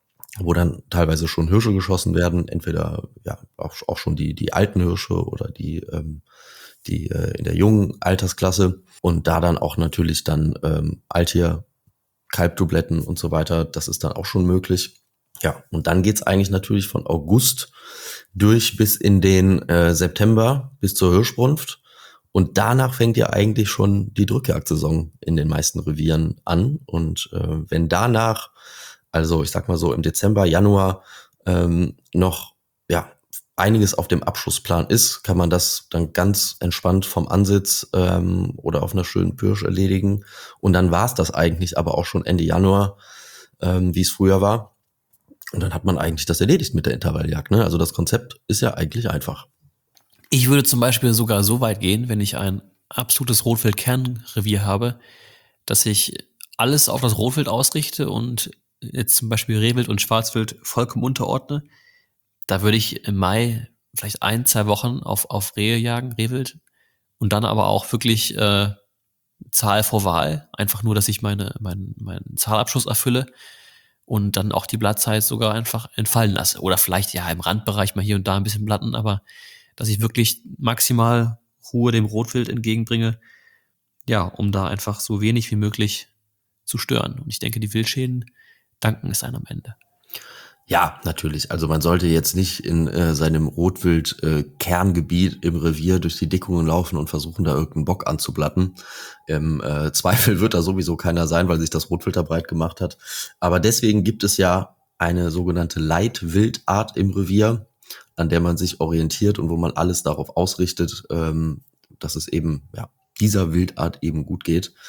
wo dann teilweise schon Hirsche geschossen werden, entweder ja auch, auch schon die die alten Hirsche oder die ähm, die äh, in der jungen Altersklasse und da dann auch natürlich dann ähm, Altier, Kalbdubletten und so weiter, das ist dann auch schon möglich. Ja, und dann geht's eigentlich natürlich von August durch bis in den äh, September, bis zur Hirschbrunft. Und danach fängt ja eigentlich schon die Drückjagdsaison in den meisten Revieren an. Und äh, wenn danach, also ich sag mal so im Dezember, Januar, ähm, noch ja einiges auf dem Abschussplan ist, kann man das dann ganz entspannt vom Ansitz ähm, oder auf einer schönen Pirsch erledigen. Und dann war es das eigentlich aber auch schon Ende Januar, ähm, wie es früher war. Und dann hat man eigentlich das erledigt mit der Intervalljagd. Ne? Also das Konzept ist ja eigentlich einfach. Ich würde zum Beispiel sogar so weit gehen, wenn ich ein absolutes Rotwild-Kernrevier habe, dass ich alles auf das Rotwild ausrichte und jetzt zum Beispiel Rehwild und Schwarzwild vollkommen unterordne. Da würde ich im Mai vielleicht ein, zwei Wochen auf, auf Rehe jagen, Rehwild, und dann aber auch wirklich äh, Zahl vor Wahl, einfach nur, dass ich meine, meinen, meinen Zahlabschluss erfülle und dann auch die Blattzeit sogar einfach entfallen lasse. Oder vielleicht ja im Randbereich mal hier und da ein bisschen Blatten, aber dass ich wirklich maximal Ruhe dem Rotwild entgegenbringe, ja, um da einfach so wenig wie möglich zu stören. Und ich denke, die Wildschäden danken es einem am Ende. Ja, natürlich. Also man sollte jetzt nicht in äh, seinem Rotwild-Kerngebiet äh, im Revier durch die Dickungen laufen und versuchen, da irgendeinen Bock anzublatten. Im äh, Zweifel wird da sowieso keiner sein, weil sich das Rotwild da breit gemacht hat. Aber deswegen gibt es ja eine sogenannte Leitwildart im Revier, an der man sich orientiert und wo man alles darauf ausrichtet, ähm, dass es eben ja dieser Wildart eben gut geht.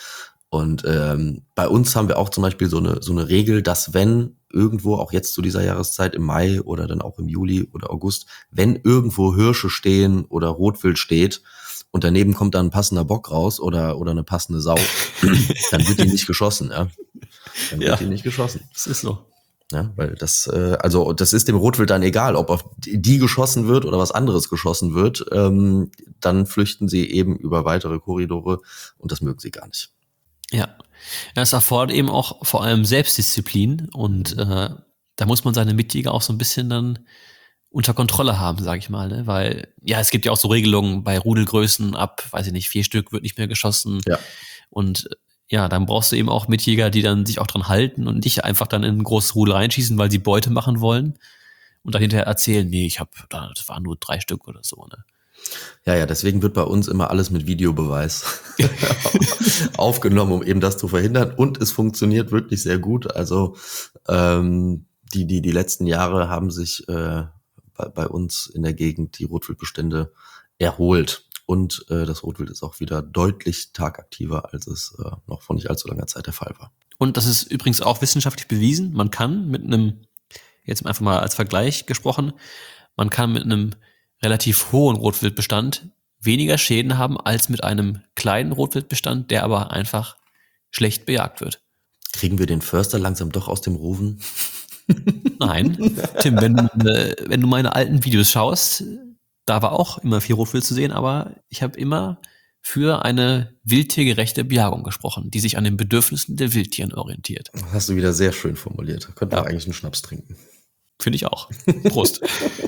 Und ähm, bei uns haben wir auch zum Beispiel so eine so eine Regel, dass wenn irgendwo, auch jetzt zu dieser Jahreszeit im Mai oder dann auch im Juli oder August, wenn irgendwo Hirsche stehen oder Rotwild steht und daneben kommt dann ein passender Bock raus oder oder eine passende Sau, dann wird die nicht geschossen, ja. Dann wird Ja. die nicht geschossen. Das ist so. Ja, weil das, äh, also das ist dem Rotwild dann egal, ob auf die geschossen wird oder was anderes geschossen wird, ähm, dann flüchten sie eben über weitere Korridore und das mögen sie gar nicht. Ja. Es erfordert eben auch vor allem Selbstdisziplin und äh, da muss man seine Mitjäger auch so ein bisschen dann unter Kontrolle haben, sage ich mal, ne? Weil, ja, es gibt ja auch so Regelungen bei Rudelgrößen ab, weiß ich nicht, vier Stück wird nicht mehr geschossen. Ja. Und äh, ja, dann brauchst du eben auch Mitjäger, die dann sich auch dran halten und nicht einfach dann in ein großes Rudel reinschießen, weil sie Beute machen wollen und dann hinterher erzählen, nee, ich hab, das waren nur drei Stück oder so, ne? Ja, ja, deswegen wird bei uns immer alles mit Videobeweis aufgenommen, um eben das zu verhindern. Und es funktioniert wirklich sehr gut. Also ähm, die, die, die letzten Jahre haben sich äh, bei, bei uns in der Gegend die Rotwildbestände erholt. Und äh, das Rotwild ist auch wieder deutlich tagaktiver, als es äh, noch vor nicht allzu langer Zeit der Fall war. Und das ist übrigens auch wissenschaftlich bewiesen. Man kann mit einem, jetzt einfach mal als Vergleich gesprochen, man kann mit einem relativ hohen Rotwildbestand weniger Schäden haben als mit einem kleinen Rotwildbestand, der aber einfach schlecht bejagt wird. Kriegen wir den Förster langsam doch aus dem Rufen? Nein, Tim, wenn du, äh, wenn du meine alten Videos schaust, da war auch immer viel Rotwild zu sehen, aber ich habe immer für eine wildtiergerechte Bejagung gesprochen, die sich an den Bedürfnissen der Wildtieren orientiert. Das hast du wieder sehr schön formuliert. Könnten wir Ja. eigentlich einen Schnaps trinken. Finde ich auch. Prost.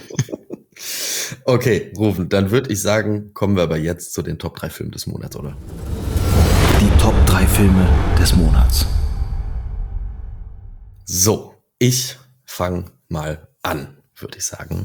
Okay, Rufen, dann würde ich sagen, kommen wir aber jetzt zu den Top drei Filmen des Monats, oder? Die Top drei Filme des Monats. So, ich fange mal an, würde ich sagen.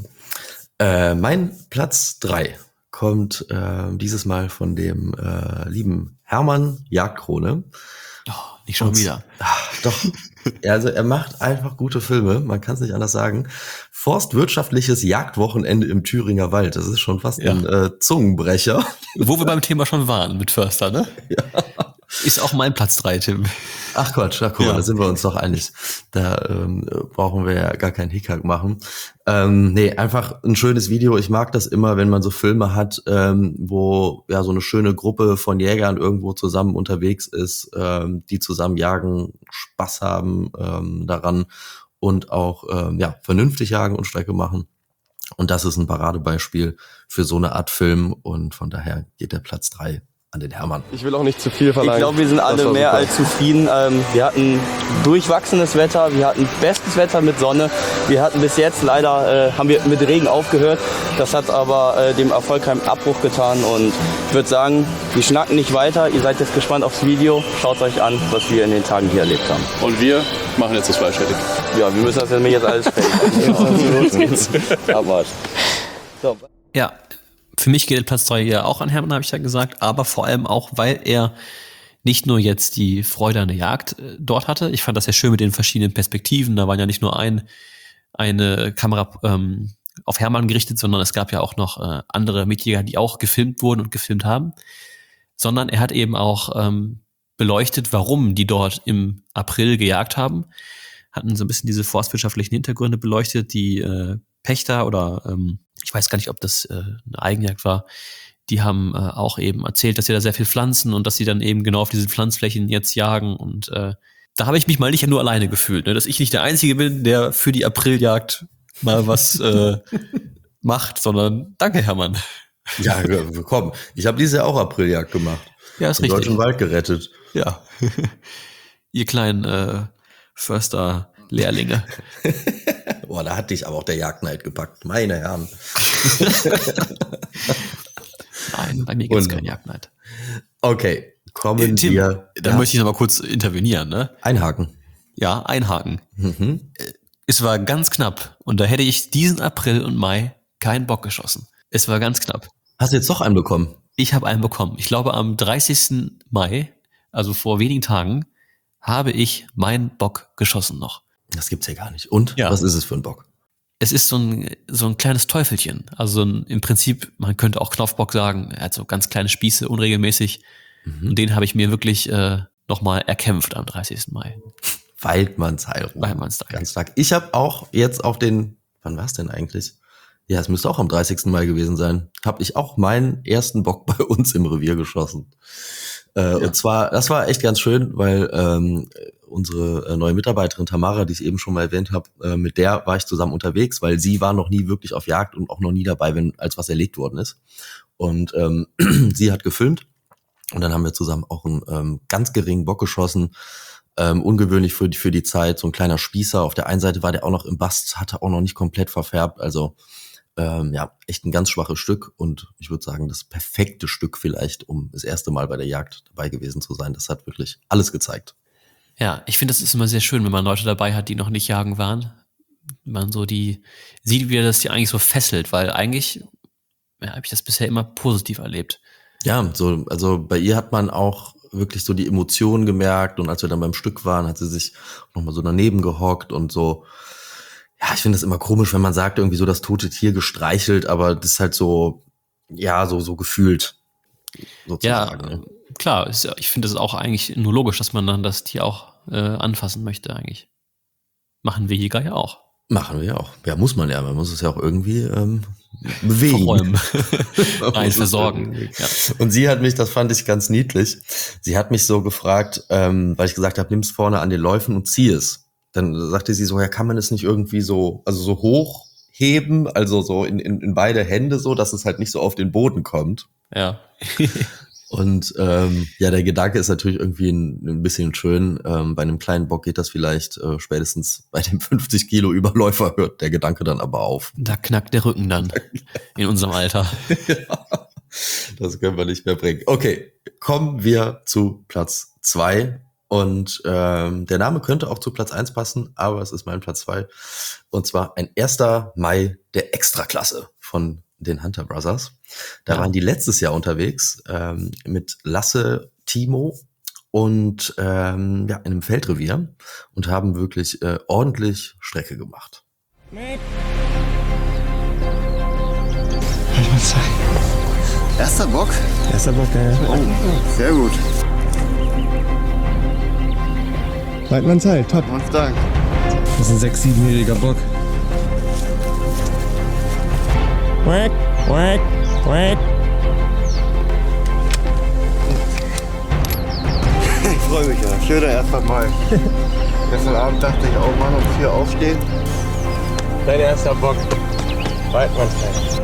Äh, mein Platz drei kommt äh, dieses Mal von dem äh, lieben Hermann Jagdkrone. Oh, nicht schon Und- wieder. Ach, doch. Also er macht einfach gute Filme, man kann es nicht anders sagen. Forstwirtschaftliches Jagdwochenende im Thüringer Wald, das ist schon fast Ja. ein äh, Zungenbrecher. Wo wir beim Thema schon waren mit Förster, ne? Ja. Ist auch mein Platz drei, Tim. Ach Quatsch, ach guck mal, Ja. da sind wir uns doch einig. Da ähm, brauchen wir ja gar keinen Hickhack machen. Ähm, nee, einfach ein schönes Video. Ich mag das immer, wenn man so Filme hat, ähm, wo ja so eine schöne Gruppe von Jägern irgendwo zusammen unterwegs ist, ähm, die zusammen jagen, Spaß haben ähm, daran und auch ähm, ja vernünftig jagen und Strecke machen. Und das ist ein Paradebeispiel für so eine Art Film und von daher geht der Platz drei an den Hermann. Ich will auch nicht zu viel verlangen. Ich glaube, wir sind Das alle war mehr super. als zufrieden. Ähm, wir hatten durchwachsenes Wetter, wir hatten bestes Wetter mit Sonne. Wir hatten bis jetzt leider, äh, haben wir mit Regen aufgehört. Das hat aber äh, dem Erfolg keinen Abbruch getan. Und ich würde sagen, wir schnacken nicht weiter. Ihr seid jetzt gespannt aufs Video. Schaut euch an, was wir in den Tagen hier erlebt haben. Und wir machen jetzt das Fleisch fertig. Ja, wir müssen das nämlich jetzt alles fertig machen. Los geht's. Abmarsch. So. Ja, für mich geht Platz drei ja auch an Hermann, habe ich ja gesagt, aber vor allem auch, weil er nicht nur jetzt die Freude an der Jagd äh, dort hatte. Ich fand das ja schön mit den verschiedenen Perspektiven. Da waren ja nicht nur ein, eine Kamera ähm, auf Hermann gerichtet, sondern es gab ja auch noch äh, andere Mitjäger, die auch gefilmt wurden und gefilmt haben. Sondern er hat eben auch ähm, beleuchtet, warum die dort im April gejagt haben. Hatten so ein bisschen diese forstwirtschaftlichen Hintergründe beleuchtet, die äh, Pächter oder ähm, ich weiß gar nicht, ob das äh, eine Eigenjagd war, die haben äh, auch eben erzählt, dass sie da sehr viel pflanzen und dass sie dann eben genau auf diesen Pflanzflächen jetzt jagen und äh, da habe ich mich mal nicht nur alleine gefühlt, ne? Dass ich nicht der Einzige bin, der für die Apriljagd mal was äh, macht, sondern danke, Hermann. Ja, komm, ich habe dieses Jahr auch Apriljagd gemacht. Ja, ist Den richtig. deutschen Wald gerettet. Ja. Ihr kleinen äh, Förster-Lehrlinge. Boah, da hat dich aber auch der Jagdneid gepackt. Meine Herren. Nein, bei mir gibt es Und- keinen Jagdneid. Okay, kommen Tim, wir. da möchte ich noch mal kurz intervenieren, ne? einhaken. Ja, einhaken. Mhm. Es war ganz knapp und da hätte ich diesen April und Mai keinen Bock geschossen. Es war ganz knapp. Hast du jetzt doch einen bekommen? Ich habe einen bekommen. Ich glaube, am dreißigsten Mai, also vor wenigen Tagen, habe ich meinen Bock geschossen noch. Das gibt's ja gar nicht. Und? Ja. Was ist es für ein Bock? Es ist so ein, so ein kleines Teufelchen. Also so ein, im Prinzip, man könnte auch Knopfbock sagen, er hat so ganz kleine Spieße, unregelmäßig. Mhm. Und den habe ich mir wirklich äh, nochmal erkämpft am dreißigsten Mai. Waldmannsheil. Waldmannsheil. Ganz stark. Ich habe auch jetzt auf den, wann war es denn eigentlich? Ja, es müsste auch am dreißigsten Mai gewesen sein. Habe ich auch meinen ersten Bock bei uns im Revier geschossen. Äh, ja. Und zwar, das war echt ganz schön, weil ähm, unsere äh, neue Mitarbeiterin Tamara, die ich eben schon mal erwähnt habe, äh, mit der war ich zusammen unterwegs, weil sie war noch nie wirklich auf Jagd und auch noch nie dabei, wenn als was erlegt worden ist. Und ähm, sie hat gefilmt und dann haben wir zusammen auch einen ähm, ganz geringen Bock geschossen. Ähm, ungewöhnlich für die, für die Zeit, so ein kleiner Spießer. Auf der einen Seite war der auch noch im Bast, hatte auch noch nicht komplett verfärbt. Also ähm, ja, echt ein ganz schwaches Stück. Und ich würde sagen, das perfekte Stück vielleicht, um das erste Mal bei der Jagd dabei gewesen zu sein. Das hat wirklich alles gezeigt. Ja, ich finde, das ist immer sehr schön, wenn man Leute dabei hat, die noch nicht jagen waren. Wenn man so die sieht, wie das die eigentlich so fesselt. Weil eigentlich ja, habe ich das bisher immer positiv erlebt. Ja, so also bei ihr hat man auch wirklich so die Emotionen gemerkt und als wir dann beim Stück waren, hat sie sich nochmal so daneben gehockt und so. Ja, ich finde das immer komisch, wenn man sagt, irgendwie so das tote Tier gestreichelt, aber das ist halt so, ja, so so gefühlt sozusagen. Ja, ne? Klar, ist, ja- ich finde es auch eigentlich nur logisch, dass man dann das Tier auch äh, anfassen möchte eigentlich. Machen wir Jäger ja auch. Machen wir ja auch. Ja, muss man ja, man muss es ja auch irgendwie ähm, bewegen. Verräumen. Man Rein muss es versorgen. irgendwie- Ja. Und sie hat mich, das fand ich ganz niedlich, sie hat mich so gefragt, ähm, weil ich gesagt habe, nimm es vorne an den Läufen und zieh es. Dann sagte sie so, ja, kann man es nicht irgendwie so, also so hochheben, also so in, in, in beide Hände so, dass es halt nicht so auf den Boden kommt. Ja. Und ähm, ja, der Gedanke ist natürlich irgendwie ein, ein bisschen schön. Ähm, bei einem kleinen Bock geht das vielleicht äh, spätestens bei dem fünfzig Kilo Überläufer hört der Gedanke dann aber auf. Da knackt der Rücken dann in unserem Alter. Ja, das können wir nicht mehr bringen. Okay, kommen wir zu Platz zwei. Und ähm, der Name könnte auch zu Platz eins passen, aber es ist mein Platz zwei. Und zwar ein erster Mai der Extraklasse von den Hunter Brothers. Da Ja. waren die letztes Jahr unterwegs ähm, mit Lasse, Timo und ähm, ja, in einem Feldrevier und haben wirklich äh, ordentlich Strecke gemacht. Erster Bock? Erster Bock, ja. Oh, sehr gut. Weidmannsheil, top. Vielen Dank. Das ist ein sechs-, siebenjähriger Bock. Quack, quack, quack. Ich freue mich ja. Schöner erster Mai. Gestern Abend dachte ich, oh Mann, um vier aufstehen. Dein erster Bock. Weidmannsheil.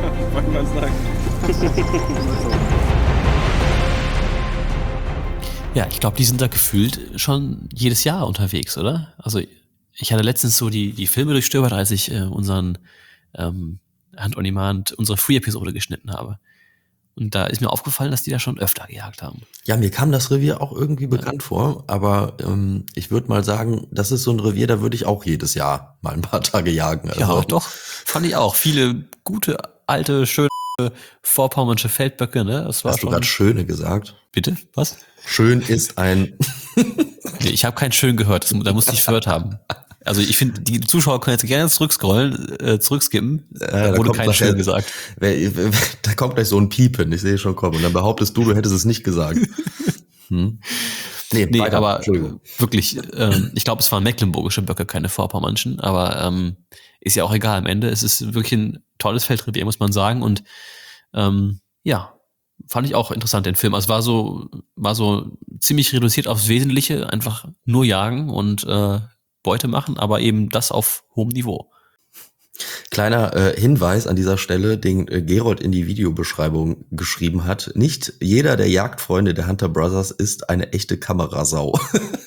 Ja, ich glaube, die sind da gefühlt schon jedes Jahr unterwegs, oder? Also ich hatte letztens so die, die Filme durchstöbert, als ich äh, unseren ähm, Hand on Demand, unsere Free-Episode geschnitten habe. Und da ist mir aufgefallen, dass die da schon öfter gejagt haben. Ja, mir kam das Revier auch irgendwie bekannt vor, aber ähm, ich würde mal sagen, das ist so ein Revier, da würde ich auch jedes Jahr mal ein paar Tage jagen. Also, Ja, doch, fand ich auch. Viele gute, alte, schöne vorpommernsche Feldböcke, ne? Das war Hast du schon. gerade Schöne gesagt? Bitte? Was? Schön ist ein... Nee, ich habe keinen schön gehört, das, da musste ich gehört haben. Also ich finde, die Zuschauer können jetzt gerne zurückscrollen, äh, zurückskippen. Äh, da da wurde kommt kein nachher- schön gesagt. Wer- wer- Da kommt gleich so ein Piepen, ich sehe schon kommen. Und dann behauptest du, du hättest es nicht gesagt. Hm? Nee, Nee, weiter. aber Entschuldigung. wirklich, ähm, ich glaube, es waren mecklenburgische Böcke, keine vorpommernschen, aber ähm, ist ja auch egal am Ende. Es ist wirklich ein tolles Feldrevier, muss man sagen. Und ähm, ja, fand ich auch interessant, den Film. Also es war so, war so ziemlich reduziert aufs Wesentliche, einfach nur jagen und äh, Beute machen, aber eben das auf hohem Niveau. Kleiner äh, Hinweis an dieser Stelle, den äh, Gerold in die Videobeschreibung geschrieben hat. Nicht jeder der Jagdfreunde der Hunter Brothers ist eine echte Kamerasau.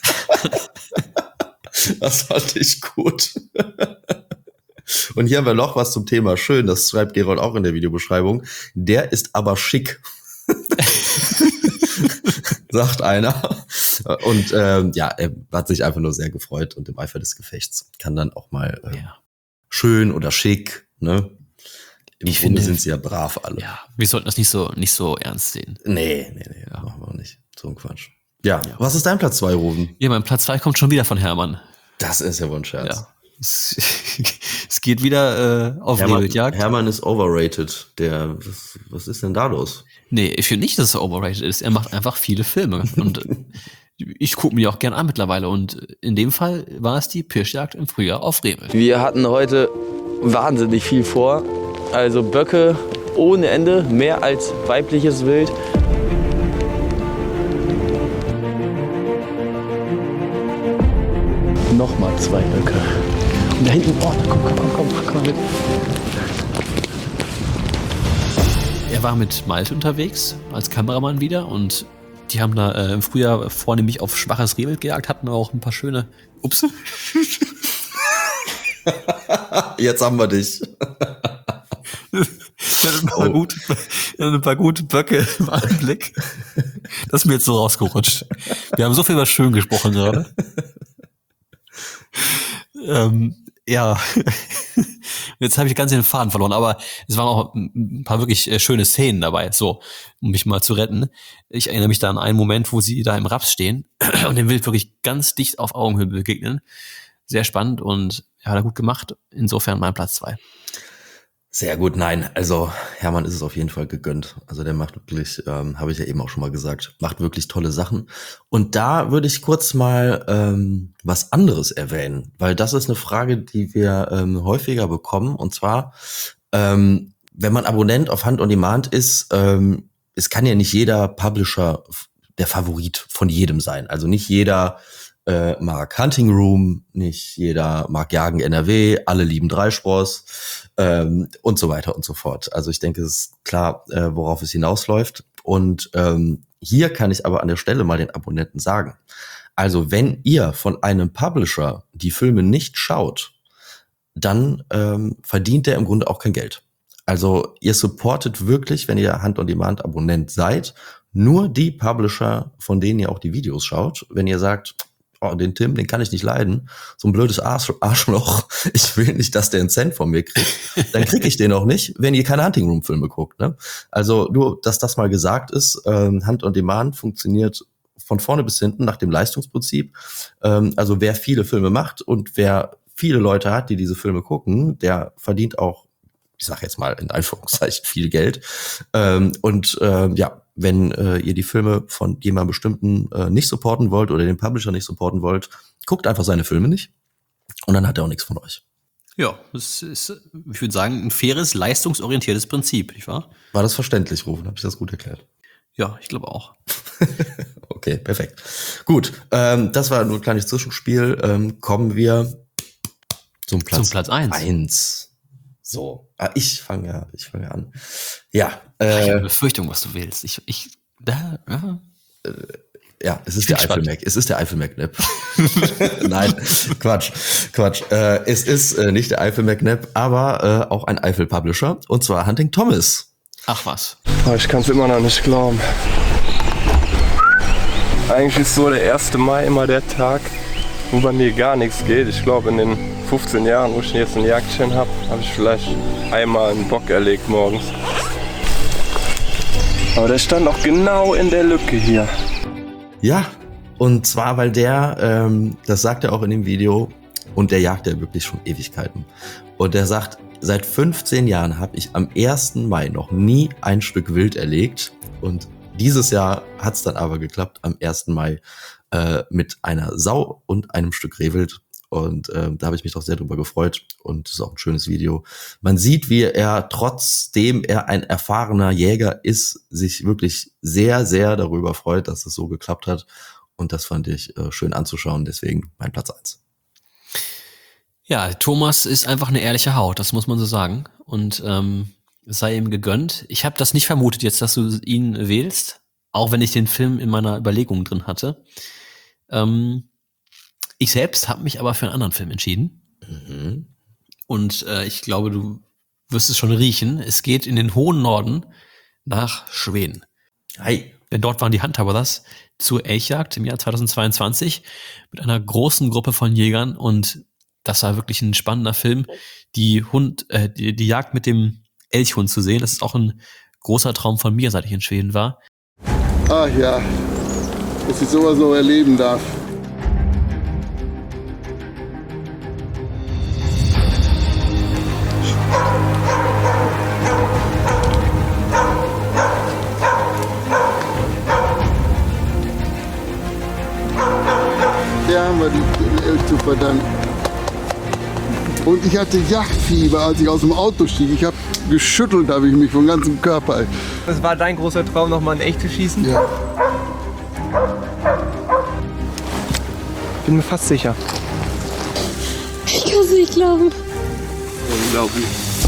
Das fand ich gut. Und hier haben wir noch was zum Thema schön, das schreibt Gerold auch in der Videobeschreibung. Der ist aber schick. Sagt einer. Und ähm, ja, er hat sich einfach nur sehr gefreut und im Eifer des Gefechts kann dann auch mal äh, Ja. schön oder schick, ne? Im Ich Grunde finde- sind sie ja brav alle. Ja, wir sollten das nicht so, nicht so ernst sehen. Nee, nee, nee, Ja. machen wir auch nicht. So ein Quatsch. Ja, Ja. was ist dein Platz zwei, Ruben? Ja, mein Platz zwei kommt schon wieder von Hermann. Das ist ja wohl ein Scherz. Ja. Es, es geht wieder äh, auf Hermann, Rehwildjagd. Hermann ist overrated. Der, was, was ist denn da los? Nee, ich finde nicht, dass er overrated ist. Er macht einfach viele Filme. Und ich gucke mir die auch gern an mittlerweile und in dem Fall war es die Pirschjagd im Frühjahr auf Rehwild. Wir hatten heute wahnsinnig viel vor. Also Böcke ohne Ende, mehr als weibliches Wild. Nochmal zwei Böcke. Und da hinten, oh, komm, komm, komm, komm, komm mal mit. Er war mit Malte unterwegs, als Kameramann wieder und die haben da äh, im Frühjahr vornehmlich auf schwaches Rehwild gejagt, hatten auch ein paar schöne, ups. Jetzt haben wir dich. ein, paar oh. gute, ein paar gute Böcke im Anblick. Das ist mir jetzt so rausgerutscht. Wir haben so viel über schön gesprochen gerade. ähm, ja, jetzt habe ich ganz den Faden verloren, aber es waren auch ein paar wirklich schöne Szenen dabei, so, um mich mal zu retten. Ich erinnere mich da an einen Moment, wo sie da im Raps stehen und dem Wild wirklich ganz dicht auf Augenhöhe begegnen. Sehr spannend und ja, hat er gut gemacht. Insofern mein Platz zwei. Sehr gut, nein, also Hermann ist es auf jeden Fall gegönnt. Also der macht wirklich, ähm, habe ich ja eben auch schon mal gesagt, macht wirklich tolle Sachen. Und da würde ich kurz mal ähm, was anderes erwähnen, weil das ist eine Frage, die wir ähm, häufiger bekommen. Und zwar, ähm, wenn man Abonnent auf Hunt on Demand ist, ähm, es kann ja nicht jeder Publisher der Favorit von jedem sein. Also nicht jeder äh, mag Hunting Room, nicht jeder mag Jagen N R W, alle lieben Dreispors ähm, und so weiter und so fort. Also ich denke, es ist klar, äh, worauf es hinausläuft. Und ähm, hier kann ich aber an der Stelle mal den Abonnenten sagen. Also wenn ihr von einem Publisher die Filme nicht schaut, dann ähm, verdient der im Grunde auch kein Geld. Also ihr supportet wirklich, wenn ihr Hunt on Demand Abonnent seid, nur die Publisher, von denen ihr auch die Videos schaut. Wenn ihr sagt, oh, den Tim, den kann ich nicht leiden, so ein blödes Arsch, Arschloch, ich will nicht, dass der einen Cent von mir kriegt, dann kriege ich den auch nicht, wenn ihr keine Hunting Room Filme guckt. Ne? Also nur, dass das mal gesagt ist, ähm, Hunt on Demand funktioniert von vorne bis hinten nach dem Leistungsprinzip. Ähm, also wer viele Filme macht und wer viele Leute hat, die diese Filme gucken, der verdient auch, ich sage jetzt mal in Anführungszeichen, viel Geld. Ähm, und äh, ja, wenn äh, ihr die Filme von jemandem bestimmten äh, nicht supporten wollt oder den Publisher nicht supporten wollt, guckt einfach seine Filme nicht und dann hat er auch nichts von euch. Ja, das ist, ich würde sagen, ein faires, leistungsorientiertes Prinzip, nicht wahr? War das verständlich, Rufen? Habe ich das gut erklärt? Ja, ich glaube auch. Okay, perfekt. Gut, ähm, das war nur ein kleines Zwischenspiel. Ähm, kommen wir zum Platz, zum Platz eins. eins. So, ah, ich fange ja, ich fange an. Ja, äh, ich habe eine äh, Befürchtung, was du willst. Ich, ich, da, ja. äh, ja, es ist der Eifel-Mac. Es ist der Eifel-Mac-Nap. Nein, Quatsch, Quatsch. Äh, es ist äh, nicht der Eifel-Mac-Nap, aber äh, auch ein Eifel-Publisher. Und zwar Hunting Thomas. Ach was. Oh, ich kann es immer noch nicht glauben. Eigentlich ist so der erste Mai immer der Tag, wo bei mir gar nichts geht. Ich glaube, in den fünfzehn Jahren, wo ich jetzt einen Jagdschein habe, habe ich vielleicht einmal einen Bock erlegt morgens. Aber der stand auch genau in der Lücke hier. Ja, und zwar, weil der, ähm, das sagt er auch in dem Video, und der jagt ja wirklich schon Ewigkeiten. Und der sagt, seit fünfzehn Jahren habe ich am ersten Mai noch nie ein Stück Wild erlegt. Und dieses Jahr hat es dann aber geklappt, am ersten Mai äh, mit einer Sau und einem Stück Rehwild. Und äh, da habe ich mich doch sehr drüber gefreut. Und das ist auch ein schönes Video. Man sieht, wie er, trotzdem er ein erfahrener Jäger ist, sich wirklich sehr, sehr darüber freut, dass es so geklappt hat. Und das fand ich äh, schön anzuschauen. Deswegen mein Platz eins. Ja, Thomas ist einfach eine ehrliche Haut, das muss man so sagen. Und ähm, es sei ihm gegönnt. Ich habe das nicht vermutet jetzt, dass du ihn wählst, auch wenn ich den Film in meiner Überlegung drin hatte. Ähm, ich selbst habe mich aber für einen anderen Film entschieden. Mhm. Und äh, ich glaube, du wirst es schon riechen. Es geht in den hohen Norden nach Schweden. Hi. Denn dort waren die Hunter Brothers zur Elchjagd im Jahr zweitausendzweiundzwanzig mit einer großen Gruppe von Jägern. Und das war wirklich ein spannender Film. Die Hund, äh, die, die Jagd mit dem Elchhund zu sehen, das ist auch ein großer Traum von mir, seit ich in Schweden war. Ach ja, dass ich sowas so erleben darf. Gottverdammt. Und ich hatte Jagdfieber, als ich aus dem Auto stieg. Ich habe geschüttelt, habe ich mich vom ganzen Körper. Das war dein großer Traum, nochmal ein echt zu schießen? Ja. Bin mir fast sicher. Ich kann es nicht glauben. Unglaublich.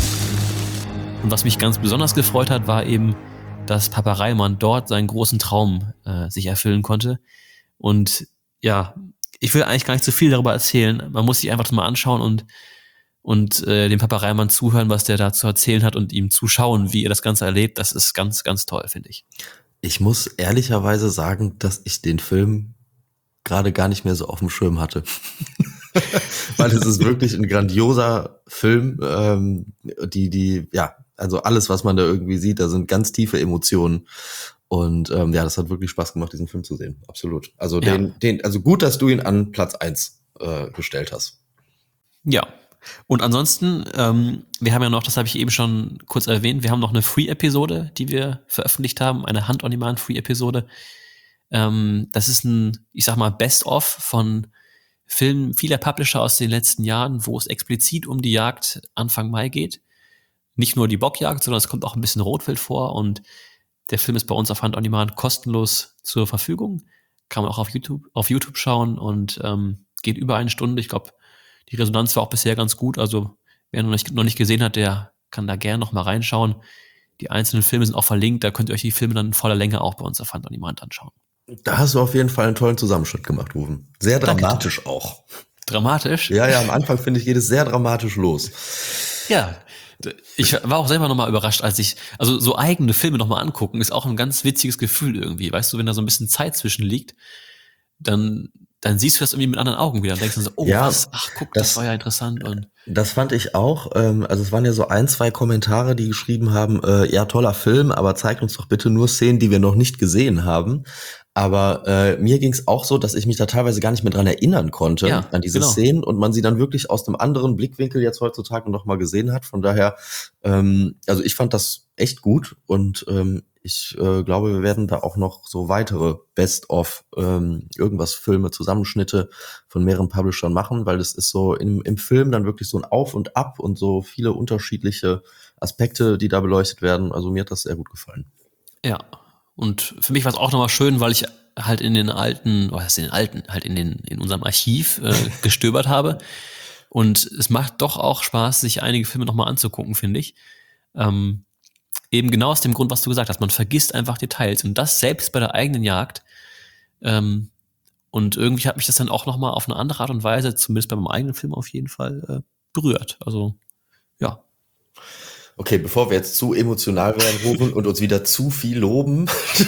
Und was mich ganz besonders gefreut hat, war eben, dass Papa Reimann dort seinen großen Traum äh, sich erfüllen konnte. Und ja, ich will eigentlich gar nicht so viel darüber erzählen. Man muss sich einfach mal anschauen und, und äh, dem Papa Reimann zuhören, was der da zu erzählen hat und ihm zuschauen, wie er das Ganze erlebt. Das ist ganz, ganz toll, finde ich. Ich muss ehrlicherweise sagen, dass ich den Film gerade gar nicht mehr so auf dem Schirm hatte. Weil es ist wirklich ein grandioser Film, ähm, die, die, ja, also alles, was man da irgendwie sieht, da sind ganz tiefe Emotionen. Und ähm, ja, das hat wirklich Spaß gemacht, diesen Film zu sehen. Absolut. Also Ja. den, den, also gut, dass du ihn an Platz eins äh, gestellt hast. Ja. Und ansonsten, ähm, wir haben ja noch, das habe ich eben schon kurz erwähnt, wir haben noch eine Free-Episode, die wir veröffentlicht haben, eine Hand-on-Demand-Free-Episode. Ähm, das ist ein, ich sag mal, Best-of von Filmen vieler Publisher aus den letzten Jahren, wo es explizit um die Jagd Anfang Mai geht. Nicht nur die Bockjagd, sondern es kommt auch ein bisschen Rotwild vor und der Film ist bei uns auf Hand-on-Demand kostenlos zur Verfügung. Kann man auch auf YouTube, auf YouTube schauen und ähm, geht über eine Stunde. Ich glaube, die Resonanz war auch bisher ganz gut. Also wer noch nicht, noch nicht gesehen hat, der kann da gerne noch mal reinschauen. Die einzelnen Filme sind auch verlinkt. Da könnt ihr euch die Filme dann in voller Länge auch bei uns auf Hand-on-Demand anschauen. Da hast du auf jeden Fall einen tollen Zusammenschnitt gemacht, Rufen. Sehr Danke. dramatisch auch. Dramatisch? Ja, ja, am Anfang finde ich jedes sehr dramatisch los. Ja, ich war auch selber nochmal überrascht, als ich, also so eigene Filme nochmal angucken, ist auch ein ganz witziges Gefühl irgendwie. Weißt du, wenn da so ein bisschen Zeit zwischen liegt, dann, dann siehst du das irgendwie mit anderen Augen wieder. Dann denkst du so, oh, Ja, was, ach guck, das, das- war ja interessant. Und Das fand ich auch. Ähm, also es waren ja so ein, zwei Kommentare, die geschrieben haben, äh, ja, toller Film, aber zeigt uns doch bitte nur Szenen, die wir noch nicht gesehen haben. Aber äh, mir ging es auch so, dass ich mich da teilweise gar nicht mehr dran erinnern konnte, Ja, an diese genau. Szenen und man sie dann wirklich aus einem anderen Blickwinkel jetzt heutzutage noch mal gesehen hat. Von daher, ähm, also ich fand das echt gut und ähm, ich äh, glaube, wir werden da auch noch so weitere Best-of ähm, irgendwas Filme, Zusammenschnitte von mehreren Publishern machen, weil es ist so im, im Film dann wirklich so ein Auf und Ab und so viele unterschiedliche Aspekte, die da beleuchtet werden. Also mir hat das sehr gut gefallen. ja, und für mich war es auch nochmal schön, weil ich halt in den alten, was heißt in den alten, halt in den, in unserem Archiv äh, gestöbert habe. Und es macht doch auch Spaß, sich einige Filme nochmal anzugucken, finde ich. Ähm, eben genau aus dem Grund, was du gesagt hast. Man vergisst einfach Details und das selbst bei der eigenen Jagd. Ähm, und irgendwie hat mich das dann auch nochmal auf eine andere Art und Weise, zumindest bei meinem eigenen Film auf jeden Fall, äh, berührt. Also, ja. Okay, bevor wir jetzt zu emotional werden, Rufen, und uns wieder zu viel loben.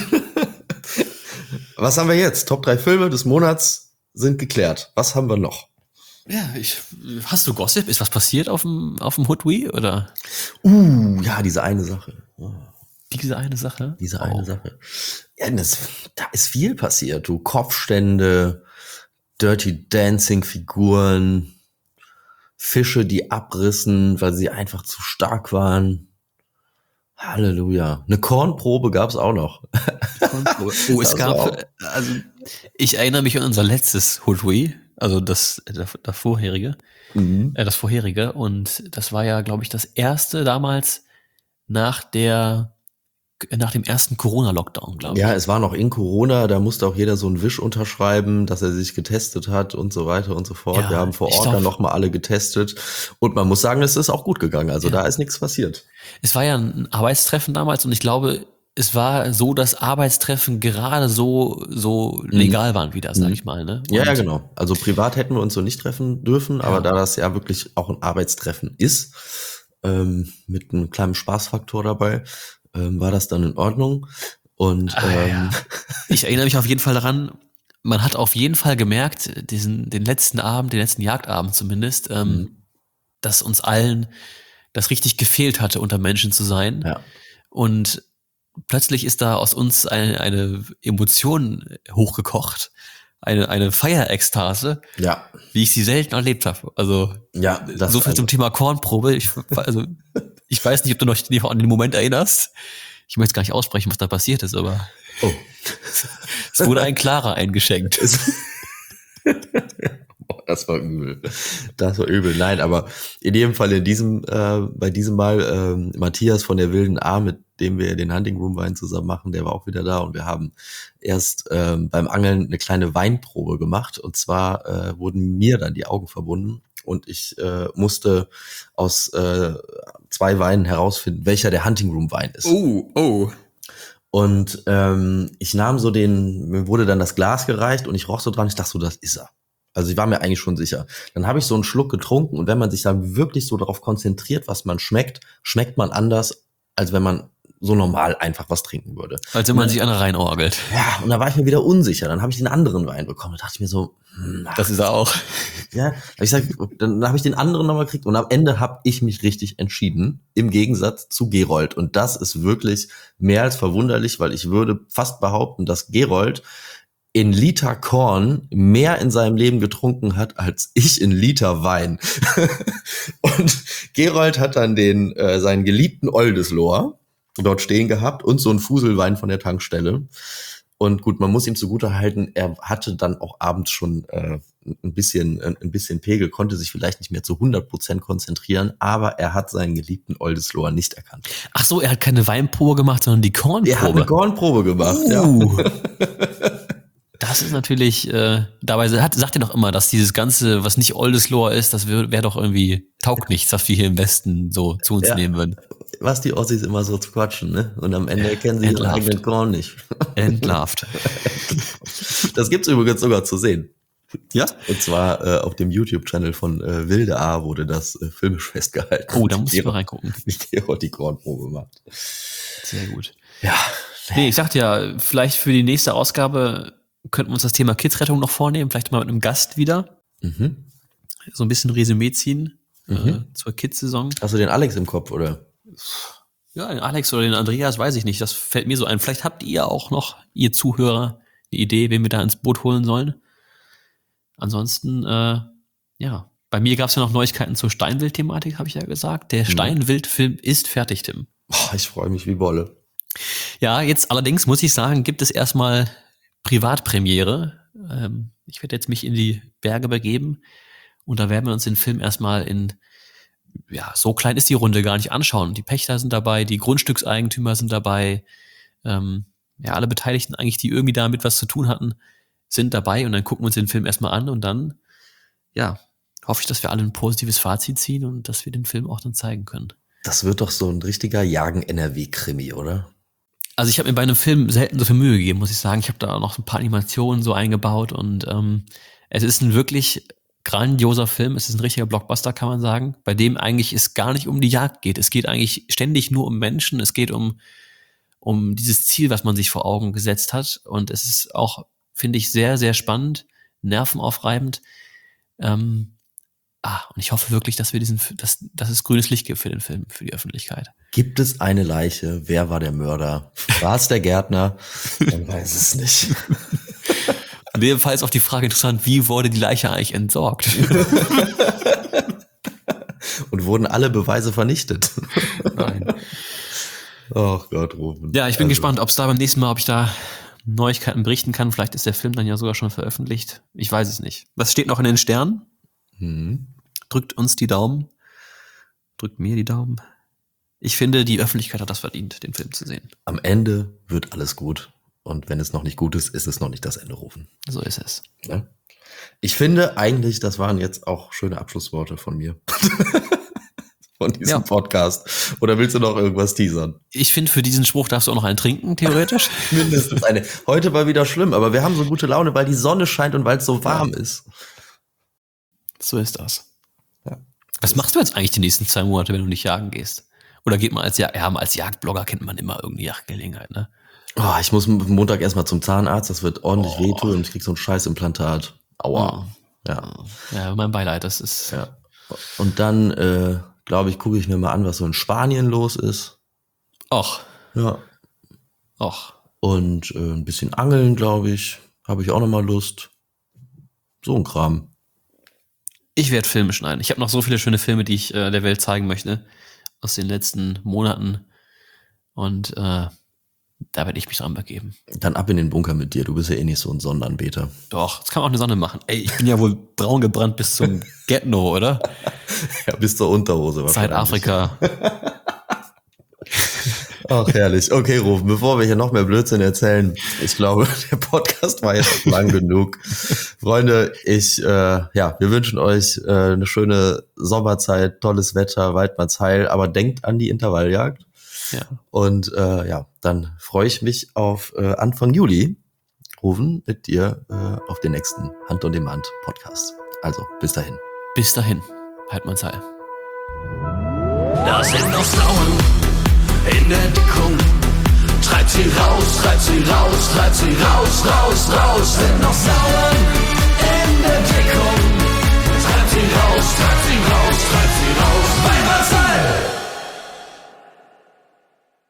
Was haben wir jetzt? Top drei Filme des Monats sind geklärt. Was haben wir noch? Ja, ich, hast du Gossip? Ist was passiert auf dem, auf dem Hoodwee, oder? Uh, ja, diese eine Sache. Oh, Diese eine Sache? diese Oh. eine Sache. Ja, das, da ist viel passiert. Du, Kopfstände, Dirty Dancing Figuren, Fische, die abrissen, weil sie einfach zu stark waren. Halleluja. Eine Kornprobe gab's auch noch. Oh, es Das gab, war auch- also ich erinnere mich an unser letztes Hoodwee, also das, das, das vorherige, Mhm. äh, das vorherige, und das war ja, glaube ich, das erste damals nach der, nach dem ersten Corona-Lockdown, glaube ich. Ja, es war noch in Corona, da musste auch jeder so einen Wisch unterschreiben, dass er sich getestet hat und so weiter und so fort. Ja, Wir haben vor ich Ort glaub- dann nochmal alle getestet und man muss sagen, es ist auch gut gegangen. Also Ja. da ist nichts passiert. Es war ja ein Arbeitstreffen damals und ich glaube, es war so, dass Arbeitstreffen gerade so, so legal waren wieder, sag Mhm. ich mal, ne? Ja, Und- ja, genau. Also privat hätten wir uns so nicht treffen dürfen, aber Ja. da das ja wirklich auch ein Arbeitstreffen ist, ähm, mit einem kleinen Spaßfaktor dabei, ähm, war das dann in Ordnung. Und Ah, ähm, ja. Ich erinnere mich auf jeden Fall daran, man hat auf jeden Fall gemerkt, diesen, den letzten Abend, den letzten Jagdabend zumindest, ähm, Mhm. dass uns allen das richtig gefehlt hatte, unter Menschen zu sein. Ja. Und plötzlich ist da aus uns eine, eine Emotion hochgekocht, eine, eine Feierekstase, ja, wie ich sie selten erlebt habe. Also ja, das so viel also, zum Thema Kornprobe. Ich, also, ich weiß nicht, ob du noch dich an den Moment erinnerst. Ich möchte jetzt gar nicht aussprechen, was da passiert ist, aber oh. es wurde ein Klarer eingeschenkt. Es- Das war übel. Das war übel. Nein, aber in jedem Fall in diesem, äh, bei diesem Mal ähm, Matthias von der Wilden A, mit dem wir den Hunting Room Wein zusammen machen, der war auch wieder da und wir haben erst ähm, beim Angeln eine kleine Weinprobe gemacht und zwar äh, wurden mir dann die Augen verbunden und ich äh, musste aus äh, zwei Weinen herausfinden, welcher der Hunting Room Wein ist. Oh, oh. Und ähm, ich nahm so den, mir wurde dann das Glas gereicht und ich roch so dran, ich dachte so, das ist er. Also ich war mir eigentlich schon sicher. Dann habe ich so einen Schluck getrunken und wenn man sich dann wirklich so darauf konzentriert, was man schmeckt, schmeckt man anders, als wenn man so normal einfach was trinken würde. Als wenn man sich einer reinorgelt. Ja, und da war ich mir wieder unsicher. Dann habe ich den anderen Wein bekommen. Da dachte ich mir so, hm, ach, Das ist er auch. ja, ich sag, dann habe ich den anderen nochmal gekriegt und am Ende habe ich mich richtig entschieden, im Gegensatz zu Gerold. Und das ist wirklich mehr als verwunderlich, weil ich würde fast behaupten, dass Gerold in Liter Korn mehr in seinem Leben getrunken hat, als ich in Liter Wein. Und Gerold hat dann den äh, seinen geliebten Oldesloe dort stehen gehabt und so einen Fuselwein von der Tankstelle. Und gut, man muss ihm zugutehalten, er hatte dann auch abends schon äh, ein bisschen ein bisschen Pegel, konnte sich vielleicht nicht mehr zu hundert Prozent konzentrieren, aber er hat seinen geliebten Oldesloe nicht erkannt. Ach so, er hat keine Weinprobe gemacht, sondern die Kornprobe. Er hat eine Kornprobe gemacht, uh. ja. Das ist natürlich, äh, dabei hat, sagt er doch immer, dass dieses Ganze, was nicht Oldesloe ist, das wäre wär doch irgendwie, taugt nichts, was wir hier im Westen so zu uns Ja. nehmen würden. Was die Ossis immer so zu quatschen, ne? Und am Ende kennen sie ihren Entlarvt. eigenen Korn nicht. Entlarvt. Das gibt's übrigens sogar zu sehen. Ja? Und zwar äh, auf dem YouTube-Channel von äh, Wilde A wurde das äh, filmisch festgehalten. Oh, da muss ich Gerold- mal reingucken. Wie Gerold die Kornprobe macht. Sehr gut. Ja. Nee, ich dachte ja, vielleicht für die nächste Ausgabe könnten wir uns das Thema Kidsrettung noch vornehmen, vielleicht mal mit einem Gast wieder. Mhm. So ein bisschen Resümee ziehen Mhm. äh, zur Kids-Saison. Hast du den Alex im Kopf, oder? Ja, den Alex oder den Andreas, weiß ich nicht. Das fällt mir so ein. Vielleicht habt ihr auch noch, ihr Zuhörer, eine Idee, wen wir da ins Boot holen sollen. Ansonsten, äh, ja, bei mir gab es ja noch Neuigkeiten zur Steinwild-Thematik, habe ich ja gesagt. Der Mhm. Steinwild-Film ist fertig, Tim. Boah, ich freue mich wie Bolle. Ja, jetzt allerdings muss ich sagen, gibt es erstmal Privatpremiere. Ähm, ich werde jetzt mich in die Berge begeben und da werden wir uns den Film erstmal in, ja, so klein ist die Runde gar nicht anschauen. Die Pächter sind dabei, die Grundstückseigentümer sind dabei, ähm, ja, alle Beteiligten eigentlich, die irgendwie damit was zu tun hatten, sind dabei und dann gucken wir uns den Film erstmal an und dann, ja, hoffe ich, dass wir alle ein positives Fazit ziehen und dass wir den Film auch dann zeigen können. Das wird doch so ein richtiger Jagen-N R W-Krimi, oder? Also ich habe mir bei einem Film selten so viel Mühe gegeben, muss ich sagen. Ich habe da noch ein paar Animationen so eingebaut und ähm, es ist ein wirklich grandioser Film. Es ist ein richtiger Blockbuster, kann man sagen, bei dem eigentlich es gar nicht um die Jagd geht. Es geht eigentlich ständig nur um Menschen. Es geht um um dieses Ziel, was man sich vor Augen gesetzt hat. Und es ist auch, finde ich, sehr, sehr spannend, nervenaufreibend. Ähm, ah, und ich hoffe wirklich, dass wir diesen, dass, dass es grünes Licht gibt für den Film, für die Öffentlichkeit. Gibt es eine Leiche? Wer war der Mörder? War es der Gärtner? Man weiß es nicht. In dem Fall ist auch die Frage interessant, wie wurde die Leiche eigentlich entsorgt? Und wurden alle Beweise vernichtet? Nein. Ach Gott, Rufen. Ja, ich bin Also, gespannt, ob es da beim nächsten Mal, ob ich da Neuigkeiten berichten kann. Vielleicht ist der Film dann ja sogar schon veröffentlicht. Ich weiß es nicht. Was steht noch in den Sternen? Hm. Drückt uns die Daumen. Drückt mir die Daumen. Ich finde, die Öffentlichkeit hat das verdient, den Film zu sehen. Am Ende wird alles gut. Und wenn es noch nicht gut ist, ist es noch nicht das Ende, Rufen. So ist es. Ja? Ich finde eigentlich, das waren jetzt auch schöne Abschlussworte von mir. Von diesem Ja. Podcast. Oder willst du noch irgendwas teasern? Ich finde, für diesen Spruch darfst du auch noch einen trinken, theoretisch. Mindestens eine. Heute war wieder schlimm, aber wir haben so gute Laune, weil die Sonne scheint und weil es so warm ist. So ist das. Ja. Was machst du jetzt eigentlich die nächsten zwei Monate, wenn du nicht jagen gehst? Oder geht man als, ja, ja, als Jagdblogger kennt man immer irgendeine Jagdgelegenheit, ne? Oh, ich muss Montag erstmal zum Zahnarzt, das wird ordentlich Oh. wehtun und ich krieg so ein scheiß Implantat. Aua. Ja. Ja, mein Beileid, das ist. Ja. Und dann, äh, glaube ich, gucke ich mir mal an, was so in Spanien los ist. Och, Ja. och. Und äh, ein bisschen angeln, glaube ich. Habe ich auch noch mal Lust. So ein Kram. Ich werde Filme schneiden. Ich habe noch so viele schöne Filme, die ich äh, der Welt zeigen möchte aus den letzten Monaten. Und äh, Da werde ich mich dran begeben. Dann ab in den Bunker mit dir. Du bist ja eh nicht so ein Sonnenanbeter. Doch, das kann man auch eine Sonne machen. Ey, ich bin ja wohl braun gebrannt bis zum Get-No, oder? Ja, bis zur Unterhose. Seit Afrika. Ach, herrlich. Okay, Rufen, bevor wir hier noch mehr Blödsinn erzählen, ich glaube, der Podcast war jetzt lang genug. Freunde, ich, äh, ja, wir wünschen euch äh, eine schöne Sommerzeit, tolles Wetter, Weidmannsheil, aber denkt an die Intervalljagd. Ja. Und äh, ja, dann freue ich mich auf äh, Anfang Juli, Rufen, mit dir äh, auf den nächsten Hand on Demand Podcast. Also, bis dahin. Bis dahin, Weidmannsheil. Da sind noch Frauen in der Deckung. Treibt sie raus, treibt sie raus, treibt sie raus, raus, raus. Sind noch sauer